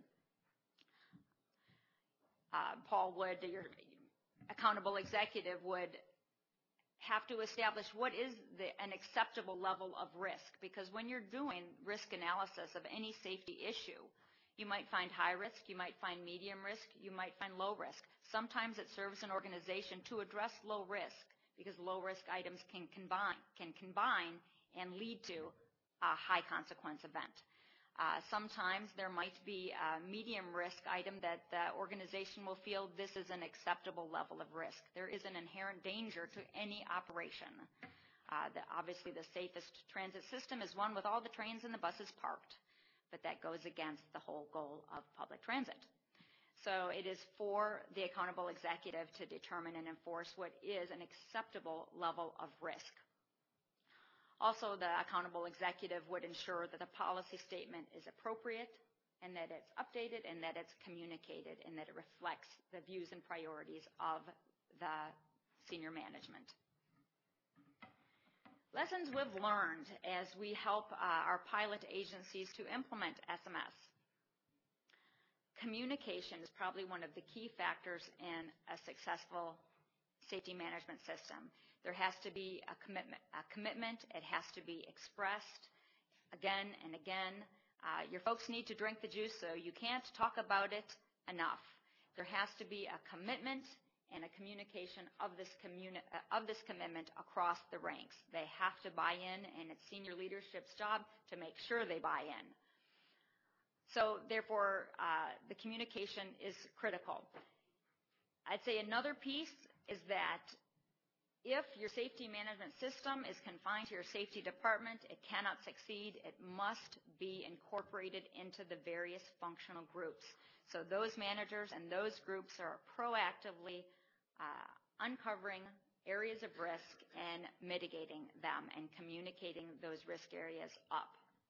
Paul would, your accountable executive, would have to establish what is an acceptable level of risk, because when you're doing risk analysis of any safety issue, you might find high risk, you might find medium risk, you might find low risk. Sometimes it serves an organization to address low risk because low risk items can combine and lead to a high consequence event. Sometimes there might be a medium risk item that the organization will feel this is an acceptable level of risk. There is an inherent danger to any operation. Obviously, the safest transit system is one with all the trains and the buses parked, but that goes against the whole goal of public transit. So it is for the accountable executive to determine and enforce what is an acceptable level of risk. Also, the accountable executive would ensure that the policy statement is appropriate, and that it's updated, and that it's communicated, and that it reflects the views and priorities of the senior management. Lessons we've learned as we help our pilot agencies to implement SMS. Communication is probably one of the key factors in a successful safety management system. There has to be a commitment. It has to be expressed again and again. Your folks need to drink the juice, so you can't talk about it enough. There has to be a commitment and a communication of this commitment across the ranks. They have to buy in, and it's senior leadership's job to make sure they buy in. So therefore, the communication is critical. I'd say another piece is that if your safety management system is confined to your safety department, it cannot succeed. It must be incorporated into the various functional groups. So those managers and those groups are proactively uncovering areas of risk and mitigating them and communicating those risk areas up.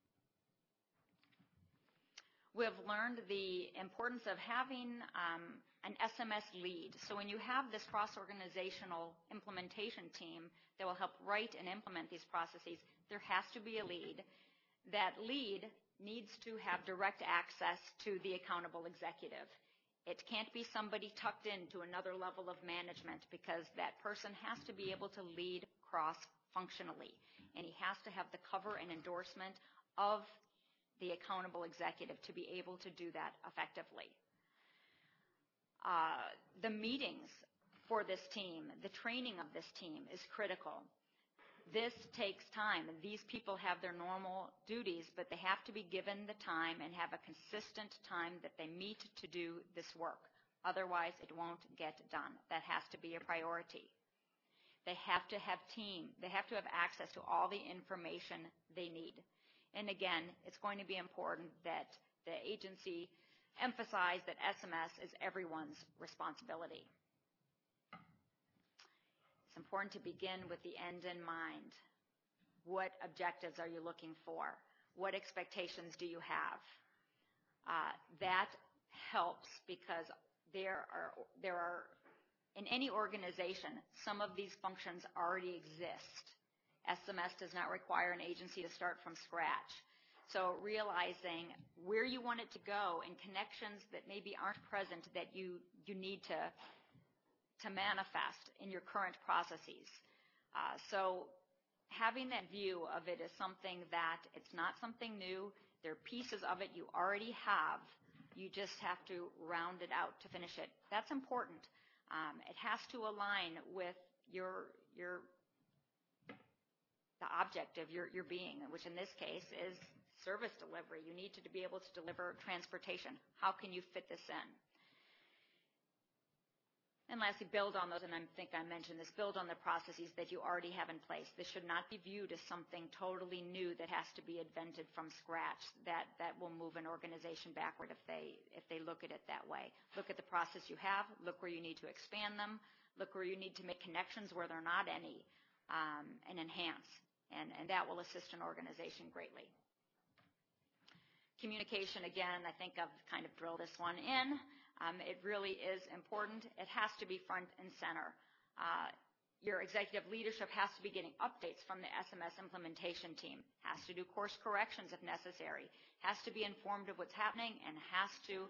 We've learned the importance of having an SMS lead. So when you have this cross-organizational implementation team that will help write and implement these processes, there has to be a lead. That lead needs to have direct access to the accountable executive. It can't be somebody tucked into another level of management, because that person has to be able to lead cross-functionally, and he has to have the cover and endorsement of the accountable executive to be able to do that effectively. The meetings for this team, the training of this team is critical. This takes time. These people have their normal duties, but they have to be given the time and have a consistent time that they meet to do this work. Otherwise, it won't get done. That has to be a priority. They have to have team. They have to have access to all the information they need. And again, it's going to be important that the agency emphasize that SMS is everyone's responsibility. It's important to begin with the end in mind. What objectives are you looking for? What expectations do you have? That helps, because there are in any organization, some of these functions already exist. SMS does not require an agency to start from scratch. So realizing where you want it to go and connections that maybe aren't present that you need to manifest in your current processes. So having that view of it as something that it's not something new. There are pieces of it you already have. You just have to round it out to finish it. That's important. It has to align with the object of your being, which in this case is service delivery. You need to be able to deliver transportation. How can you fit this in? And lastly, build on those, and I think I mentioned this, build on the processes that you already have in place. This should not be viewed as something totally new that has to be invented from scratch. That will move an organization backward if they look at it that way. Look at the process you have, look where you need to expand them, look where you need to make connections where there are not any, and enhance. And that will assist an organization greatly. Communication, again, I think I've kind of drilled this one in. It really is important. It has to be front and center. Your executive leadership has to be getting updates from the SMS implementation team, has to do course corrections if necessary, has to be informed of what's happening, and has to,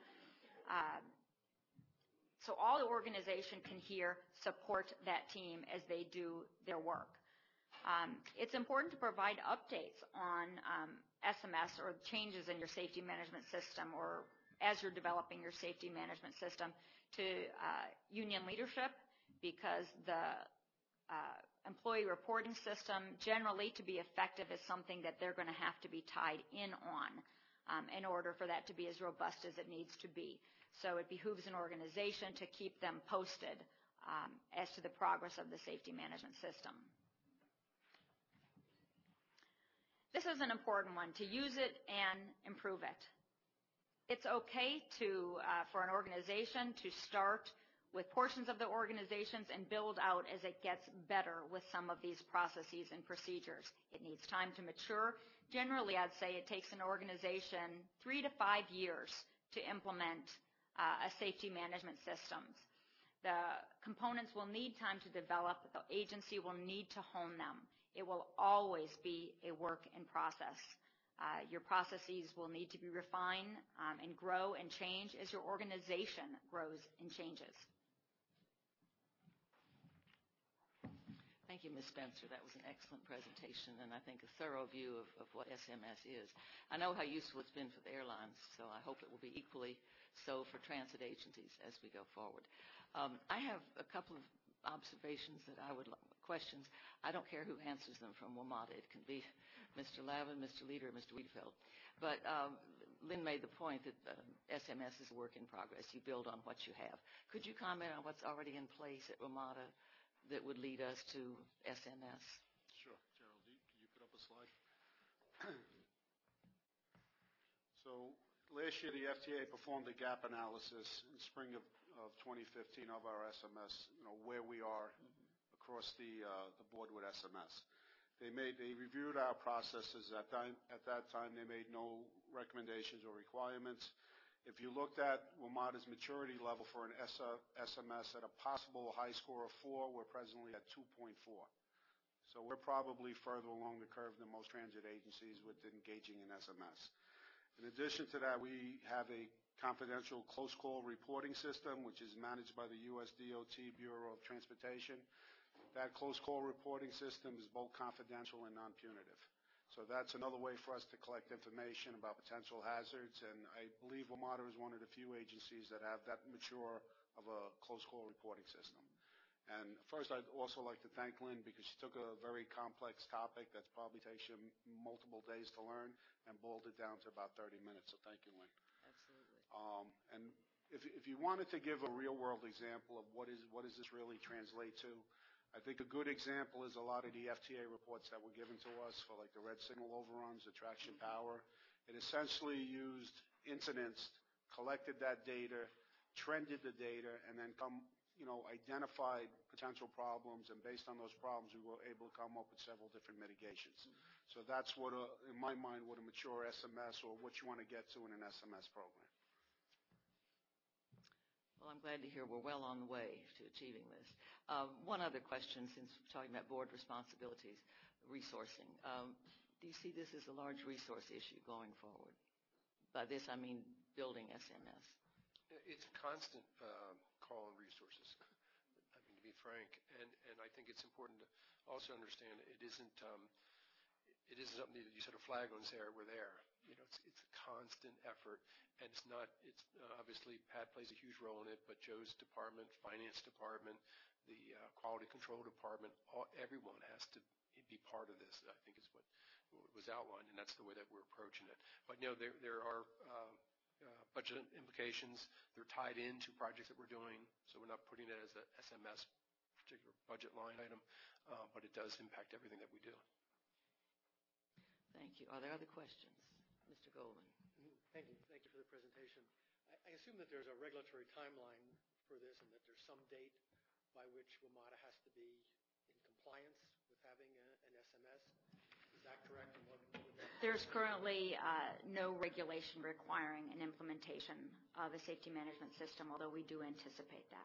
so all the organization can hear, support that team as they do their work. It's important to provide updates on SMS or changes in your safety management system, or as you're developing your safety management system, to union leadership, because the employee reporting system generally, to be effective, is something that they're going to have to be tied in on in order for that to be as robust as it needs to be. So it behooves an organization to keep them posted as to the progress of the safety management system. This is an important one, to use it and improve it. It's okay for an organization to start with portions of the organizations and build out as it gets better with some of these processes and procedures. It needs time to mature. Generally, I'd say it takes an organization 3 to 5 years to implement a safety management system. The components will need time to develop. The agency will need to hone them. It will always be a work in process. Your processes will need to be refined and grow and change as your organization grows and changes. Thank you, Ms. Spencer. That was an excellent presentation, and I think a thorough view of what SMS is. I know how useful it's been for the airlines, so I hope it will be equally so for transit agencies as we go forward. I have a couple of observations that I would questions. I don't care who answers them from WMATA. It can be Mr. Lavin, Mr. Leader, or Mr. Wiedefeld. But Lynn made the point that SMS is a work in progress. You build on what you have. Could you comment on what's already in place at WMATA that would lead us to SMS? Sure. Gerald, can you put up a slide? So last year, the FTA performed a gap analysis in spring of 2015 of our SMS, where we are across the board with SMS. They reviewed our processes. At that time, they made no recommendations or requirements. If you looked at WMATA's maturity level for an SMS at a possible high score of 4, we're presently at 2.4. So we're probably further along the curve than most transit agencies with engaging in SMS. In addition to that, we have a confidential close call reporting system, which is managed by the U.S. DOT Bureau of Transportation. That close call reporting system is both confidential and non-punitive. So that's another way for us to collect information about potential hazards, and I believe WMATA is one of the few agencies that have that mature of a close call reporting system. And first, I'd also like to thank Lynn because she took a very complex topic that probably takes you multiple days to learn and boiled it down to about 30 minutes. So thank you, Lynn. Absolutely. And if you wanted to give a real-world example of what does this really translate to, I think a good example is a lot of the FTA reports that were given to us for like the red signal overruns, the traction power. It essentially used incidents, collected that data, trended the data, and then identified potential problems, and based on those problems, we were able to come up with several different mitigations. So that's what, in my mind, what a mature SMS or what you want to get to in an SMS program. Well, I'm glad to hear we're well on the way to achieving this. One other question, since we're talking about board responsibilities, resourcing. Do you see this as a large resource issue going forward? By this, I mean building SMS. It's a constant call on resources, I mean, to be frank. And I think it's important to also understand it isn't something that you set a flag on and say, all right, we're there. It's a constant effort, and it's obviously Pat plays a huge role in it, but Joe's department, finance department, the quality control department, everyone has to be part of this, I think is what was outlined, and that's the way that we're approaching it. But there are budget implications. They're tied into projects that we're doing, so we're not putting it as a SMS particular budget line item, but it does impact everything that we do. Thank you. Are there other questions? Mr. Goldman. Thank you. Thank you for the presentation. I assume that there's a regulatory timeline for this and that there's some date by which WMATA has to be in compliance with having an SMS. Is that correct? And what would that be? There's currently no regulation requiring an implementation of a safety management system, although we do anticipate that.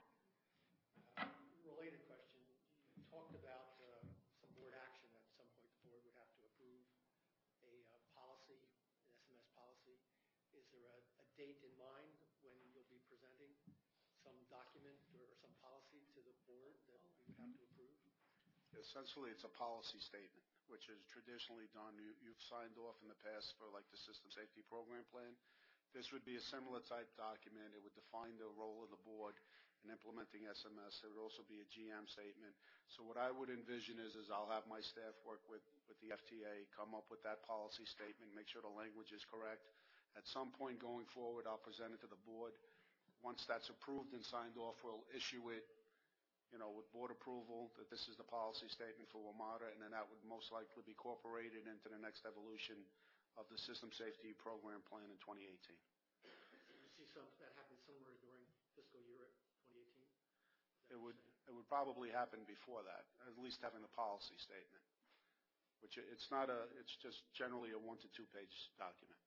Related question. You talked about some board action at some point. The board would have to approve a policy, an SMS policy. Is there a date in mind when you'll be presenting some document or some policy to the board that we would have to approve? Essentially, it's a policy statement, which is traditionally done. You've signed off in the past for like the System Safety Program Plan. This would be a similar type document. It would define the role of the board in implementing SMS. There would also be a GM statement. So what I would envision is I'll have my staff work with the FTA, come up with that policy statement, make sure the language is correct. At some point going forward, I'll present it to the board. Once that's approved and signed off, we'll issue it, with board approval that this is the policy statement for WMATA, and then that would most likely be incorporated into the next evolution of the System Safety Program Plan in 2018. So you see that happen somewhere during fiscal year 2018? It would probably happen before that, at least having the policy statement, which it's not it's just generally a 1 to 2 page document.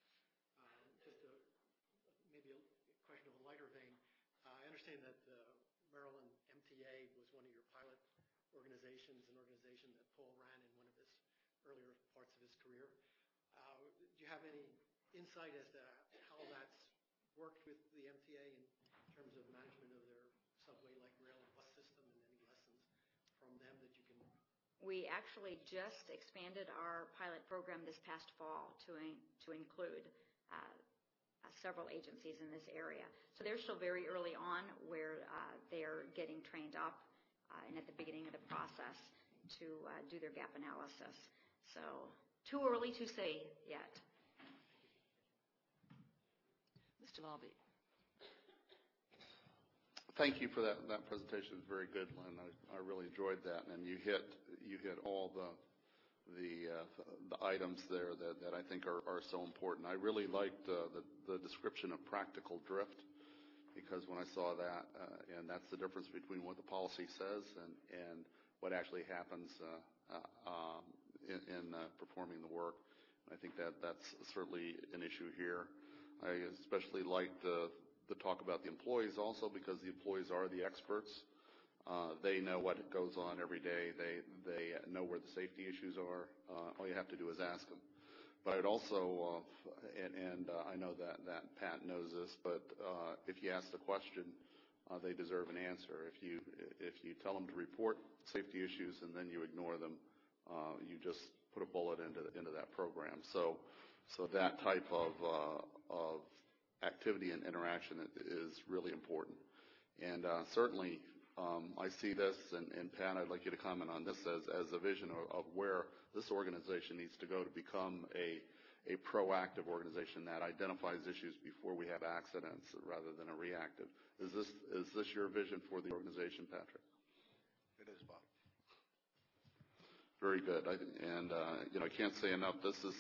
Maybe a question of a lighter vein. I understand that Maryland MTA was one of your pilot organizations, an organization that Paul ran in one of his earlier parts of his career. Do you have any insight as to how that's worked with the MTA in terms of management of their subway, light rail, and bus system, and any lessons from them that you can? We actually just expanded our pilot program this past fall to include several agencies in this area. So they're still very early on where they're getting trained up and at the beginning of the process to do their gap analysis. So too early to say yet. Mr. Lobby. Thank you for that presentation. It was very good, Lynn. I really enjoyed that, and you hit all the items there that I think are so important. I really liked the description of practical drift, because when I saw that, and that's the difference between what the policy says and what actually happens in performing the work. I think that's certainly an issue here. I especially liked the talk about the employees also, because the employees are the experts. They know what goes on every day. They know where the safety issues are. All you have to do is ask them. But I'd also, and I know that Pat knows this, but if you ask the question, they deserve an answer. If you tell them to report safety issues and then you ignore them, you just put a bullet into that program. So that type of activity and interaction is really important. And certainly, I see this, and Pat, I'd like you to comment on this as a vision of where this organization needs to go to become a proactive organization that identifies issues before we have accidents rather than a reactive. Is this your vision for the organization, Patrick? It is, Bob. Very good. I can't say enough. This is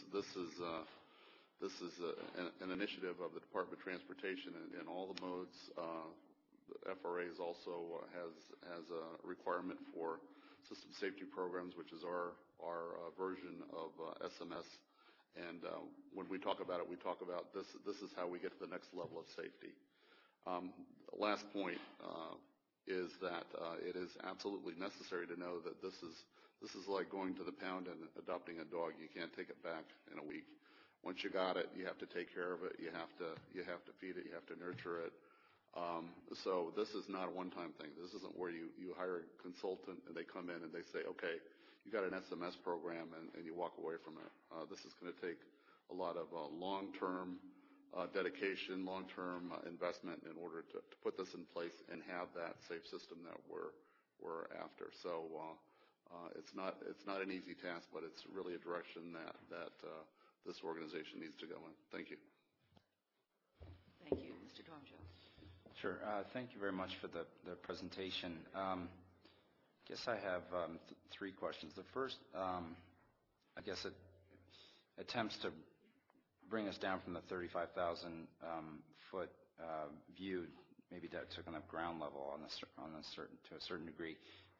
an initiative of the Department of Transportation in all the modes. The FRAs also has a requirement for system safety programs, which is our version of SMS. And when we talk about it, we talk about this is how we get to the next level of safety. Last point is that it is absolutely necessary to know that this is like going to the pound and adopting a dog. You can't take it back in a week. Once you got it, you have to take care of it. You have to feed it. You have to nurture it. So this is not a one-time thing. This isn't where you hire a consultant and they come in and they say, okay, you got an SMS program and you walk away from it. This is going to take a lot of long-term dedication, long-term investment in order to put this in place and have that safe system that we're after. So it's not an easy task, but it's really a direction that this organization needs to go in. Thank you. Thank you. Mr. Dornjoe. Sure. Thank you very much for the presentation. I guess I have three questions. The first, I guess it attempts to bring us down from the 35,000 foot view, maybe to kind of ground level to a certain degree.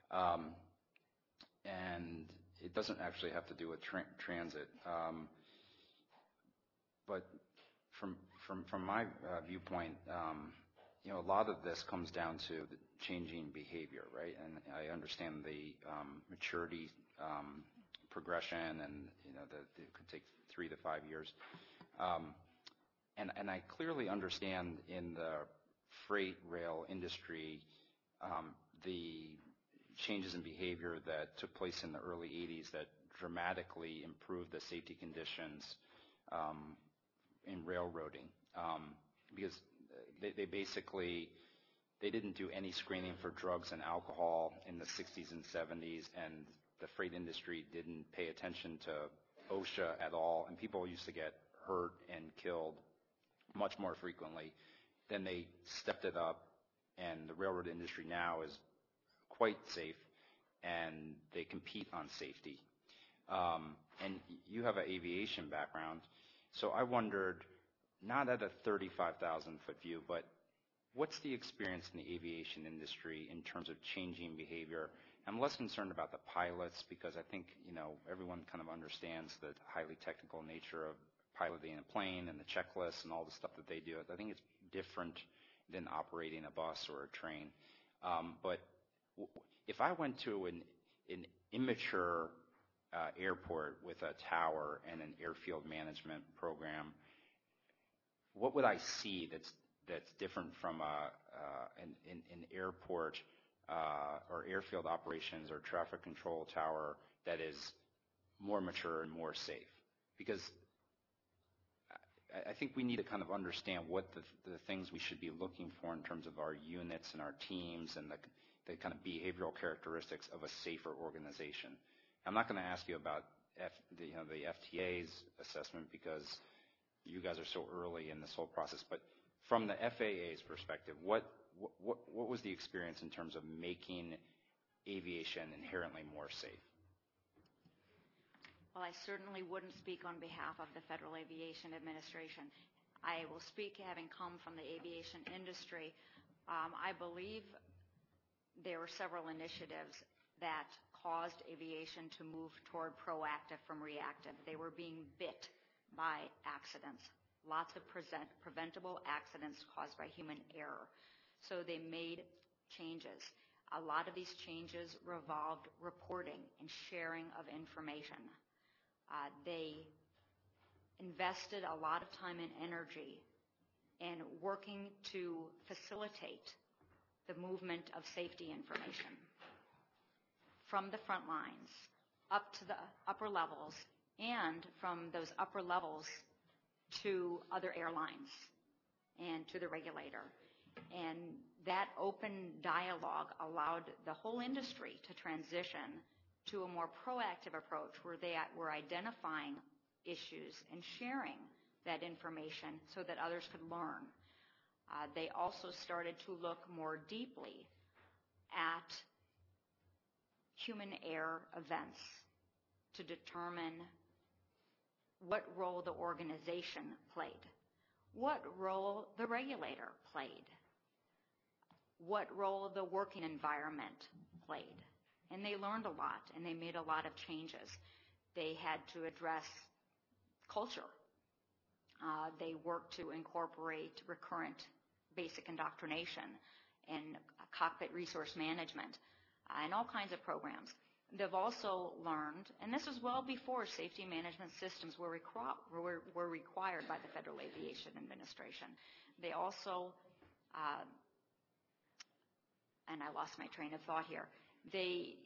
And it doesn't actually have to do with transit. But from my viewpoint, a lot of this comes down to the changing behavior, right? And I understand the maturity progression, and that it could take 3 to 5 years. And I clearly understand in the freight rail industry the changes in behavior that took place in the early 80s that dramatically improved the safety conditions in railroading, because they basically didn't do any screening for drugs and alcohol in the 60s and 70s, and the freight industry didn't pay attention to OSHA at all, and people used to get hurt and killed much more frequently. Then they stepped it up, and the railroad industry now is quite safe, and they compete on safety. And you have an aviation background, so I wondered, not at a 35,000 foot view, but what's the experience in the aviation industry in terms of changing behavior? I'm less concerned about the pilots because I think, everyone kind of understands the highly technical nature of piloting a plane and the checklists and all the stuff that they do. I think it's different than operating a bus or a train. But if I went to an immature airport with a tower and an airfield management program, what would I see that's different from an airport or airfield operations or traffic control tower that is more mature and more safe? Because I think we need to kind of understand what the things we should be looking for in terms of our units and our teams and the kind of behavioral characteristics of a safer organization. I'm not going to ask you about the FTA's assessment because you guys are so early in this whole process. But from the FAA's perspective, what was the experience in terms of making aviation inherently more safe? Well, I certainly wouldn't speak on behalf of the Federal Aviation Administration. I will speak having come from the aviation industry. I believe there were several initiatives that caused aviation to move toward proactive from reactive. They were being bit by accidents, lots of preventable accidents caused by human error. So they made changes. A lot of these changes revolved reporting and sharing of information. They invested a lot of time and energy in working to facilitate the movement of safety information from the front lines up to the upper levels and from those upper levels to other airlines and to the regulator. And that open dialogue allowed the whole industry to transition to a more proactive approach where they were identifying issues and sharing that information so that others could learn. They also started to look more deeply at human error events to determine what role the organization played, what role the regulator played, what role the working environment played. And they learned a lot, and they made a lot of changes. They had to address culture. They worked to incorporate recurrent basic indoctrination and cockpit resource management and all kinds of programs. They've also learned, and this was well before safety management systems were required by the Federal Aviation Administration. They also, and I lost my train of thought here, they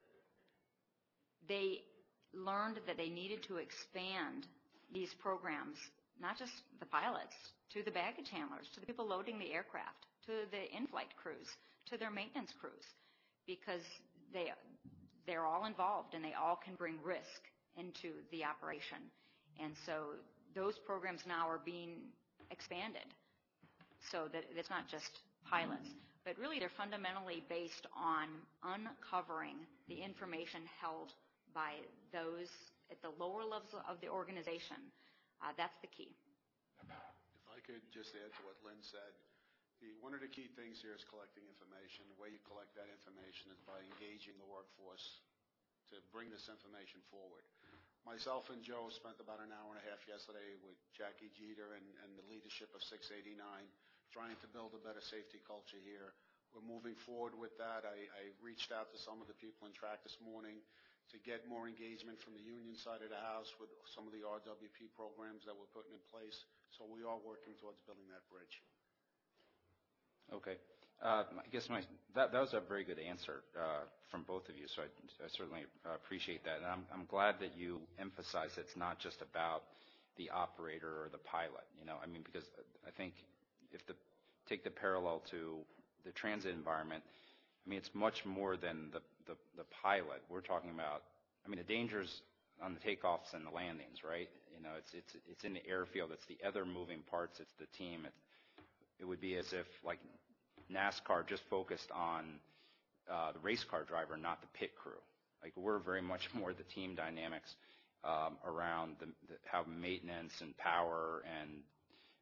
learned that they needed to expand these programs, not just the pilots, to the baggage handlers, to the people loading the aircraft, to the in-flight crews, to their maintenance crews, because they're all involved and they all can bring risk into the operation. And so those programs now are being expanded so that it's not just pilots, but really they're fundamentally based on uncovering the information held by those at the lower levels of the organization. That's the key. If I could just add to what Lynn said, one of the key things here is collecting information. The way you collect that information is by engaging the workforce to bring this information forward. Myself and Joe spent about an hour and a half yesterday with Jackie Jeter and the leadership of 689 trying to build a better safety culture here. We're moving forward with that. I reached out to some of the people in track this morning to get more engagement from the union side of the house with some of the RWP programs that we're putting in place. So we are working towards building that bridge. Okay. I guess that was a very good answer from both of you, so I certainly appreciate that. And I'm glad that you emphasize it's not just about the operator or the pilot. Because I think take the parallel to the transit environment, it's much more than the pilot. We're talking about, the dangers on the takeoffs and the landings, right? It's in the airfield. It's the other moving parts. It's the team. It would be as if, like, NASCAR just focused on the race car driver, not the pit crew. Like, we're very much more the team dynamics around how maintenance and power and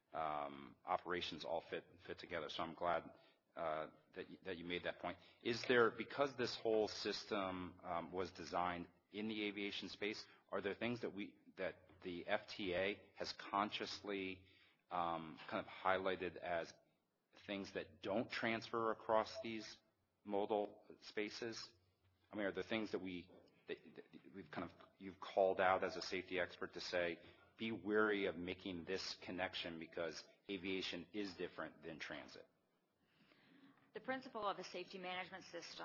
operations all fit together. So I'm glad that you made that point. Is there, because this whole system was designed in the aviation space, are there things that the FTA has consciously kind of highlighted as things that don't transfer across these modal spaces? I mean, are there things that you've called out as a safety expert to say, be wary of making this connection because aviation is different than transit? The principle of a safety management system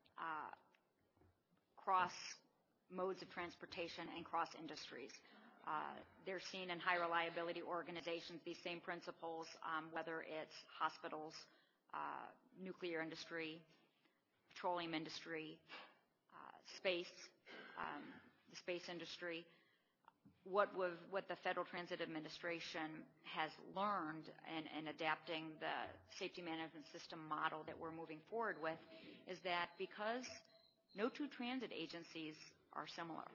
cross modes of transportation and cross industries. They're seen in high reliability organizations, these same principles, whether it's hospitals, nuclear industry, petroleum industry, space, the space industry. What the Federal Transit Administration has learned in adapting the safety management system model that we're moving forward with is that because no two transit agencies are similar,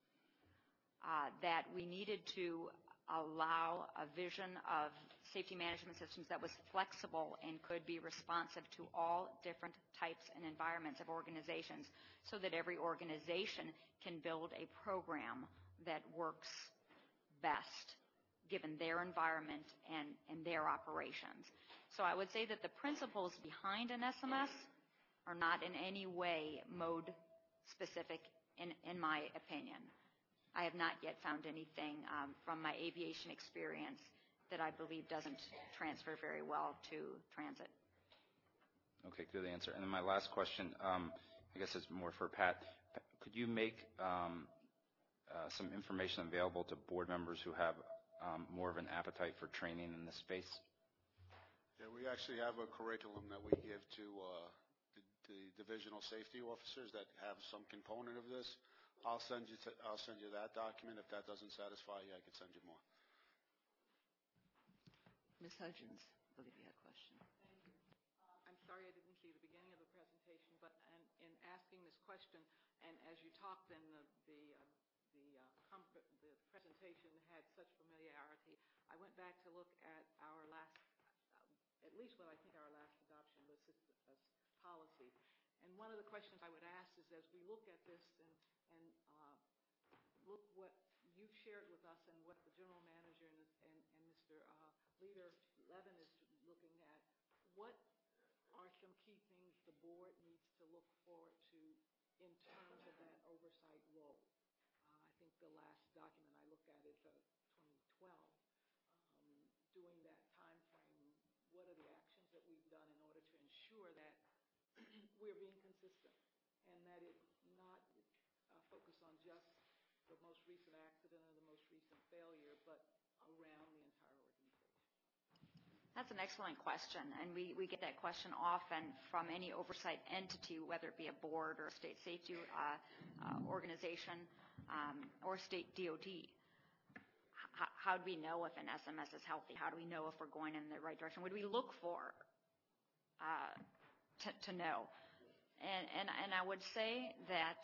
that we needed to allow a vision of safety management systems that was flexible and could be responsive to all different types and environments of organizations so that every organization can build a program that works best given their environment and their operations. So I would say that the principles behind an SMS are not in any way mode specific in my opinion. I have not yet found anything from my aviation experience that I believe doesn't transfer very well to transit. Okay, good answer. And then my last question, I guess it's more for Pat. Could you make some information available to board members who have more of an appetite for training in this space? Yeah, we actually have a curriculum that we give to the divisional safety officers that have some component of this. I'll send you that document. If that doesn't satisfy you, I can send you more. Ms. Hudgens, I believe you had a question. Thank you. I'm sorry I didn't see the beginning of the presentation, but in asking this question, and as you talked, then the presentation had such familiarity. I went back to look at our last, at least what I think our last adoption was policy. And one of the questions I would ask is, as we look at this and look what you've shared with us and what the general manager and Mr. Leader Levin is looking at, what are some key things the board needs to look forward to in terms of that oversight role? I think the last document I looked at is 2012. During that time frame, what are the actions that we've done in order to ensure that we're being consistent and that it's not focused on just the most recent accident or the most recent failure, but around the entire organization? That's an excellent question, and we get that question often from any oversight entity, whether it be a board or a state safety organization or state DOD. How do we know if an SMS is healthy? How do we know if we're going in the right direction? What do we look for to know? And I would say that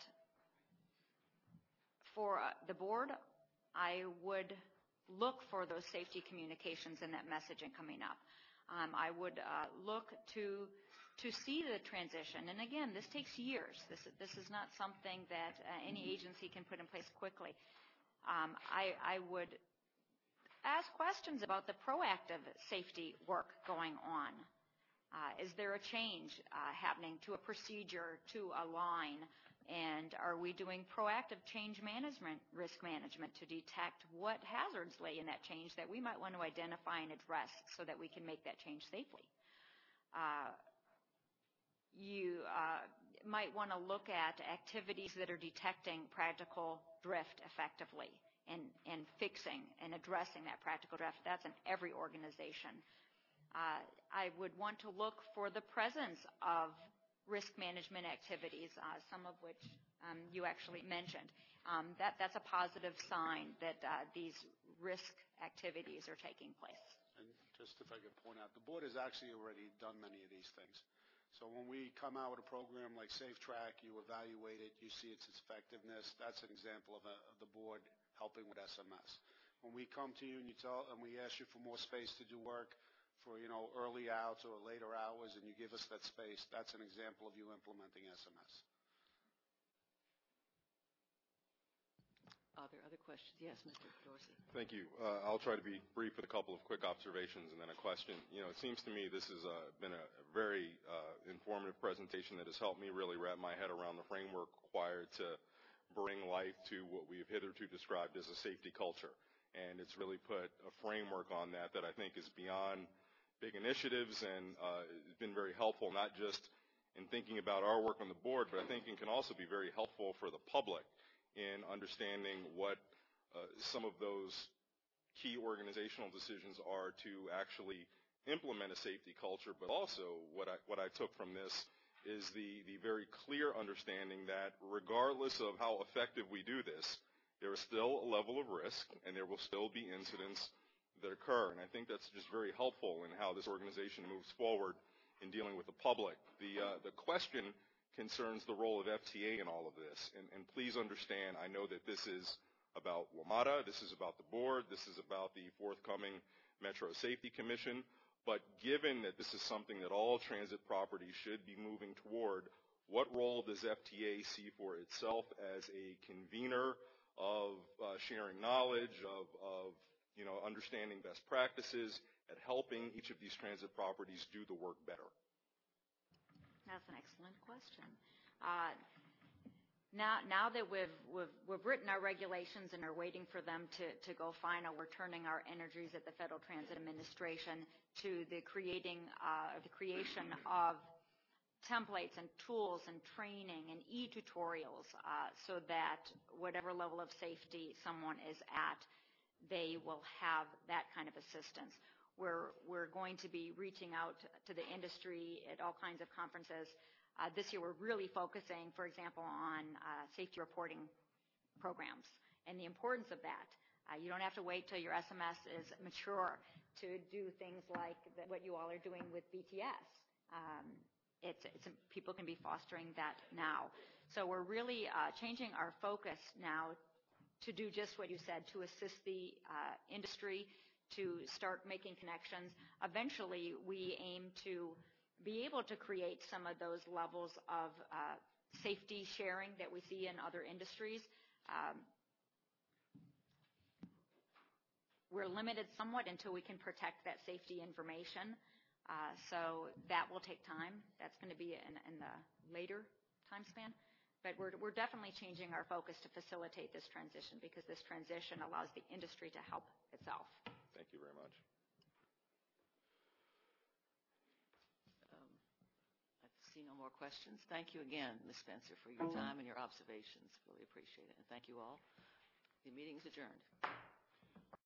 for the board, I would look for those safety communications and that messaging coming up. I would look to see the transition. And again, this takes years. This is not something that any agency can put in place quickly. I would ask questions about the proactive safety work going on. Is there a change happening to a procedure, to a line? And are we doing proactive change management, risk management to detect what hazards lay in that change that we might want to identify and address so that we can make that change safely? You might want to look at activities that are detecting practical drift effectively and fixing and addressing that practical drift. That's in every organization. I would want to look for the presence of risk management activities, some of which you actually mentioned. That's a positive sign that these risk activities are taking place. And just if I could point out, the board has actually already done many of these things. So when we come out with a program like Safe Track, you evaluate it, you see its effectiveness. That's an example of the board helping with SMS. when we come to you and we ask you for more space to do work for, early outs or later hours, and you give us that space, that's an example of you implementing SMS. Are there other questions? Yes, Mr. Dorsey. Thank you. I'll try to be brief with a couple of quick observations and then a question. It seems to me this has been a very informative presentation that has helped me really wrap my head around the framework required to bring life to what we've hitherto described as a safety culture. And it's really put a framework on that I think is beyond big initiatives and it's been very helpful, not just in thinking about our work on the board, but I think it can also be very helpful for the public in understanding what some of those key organizational decisions are to actually implement a safety culture. But also what I took from this is the very clear understanding that regardless of how effective we do this, there is still a level of risk and there will still be incidents that occur. And I think that's just very helpful in how this organization moves forward in dealing with the public. The question concerns the role of FTA in all of this. And please understand, I know that this is about WMATA, this is about the board, this is about the forthcoming Metro Safety Commission, but given that this is something that all transit properties should be moving toward, what role does FTA see for itself as a convener of sharing knowledge, of understanding best practices, at helping each of these transit properties do the work better? That's an excellent question. Now that we've written our regulations and are waiting for them to go final, we're turning our energies at the Federal Transit Administration to the creation of templates and tools and training and e-tutorials so that whatever level of safety someone is at, they will have that kind of assistance. We're going to be reaching out to the industry at all kinds of conferences. This year we're really focusing, for example, on safety reporting programs and the importance of that. You don't have to wait till your SMS is mature to do things like what you all are doing with BTS. People can be fostering that now. So we're really changing our focus now to do just what you said, to assist the industry, to start making connections. Eventually, we aim to be able to create some of those levels of safety sharing that we see in other industries. We're limited somewhat until we can protect that safety information. So that will take time. That's going to be in the later time span. But we're definitely changing our focus to facilitate this transition because this transition allows the industry to help itself. Thank you very much. I see no more questions. Thank you again, Ms. Spencer, for your time and your observations. Really appreciate it. And thank you all. The meeting is adjourned.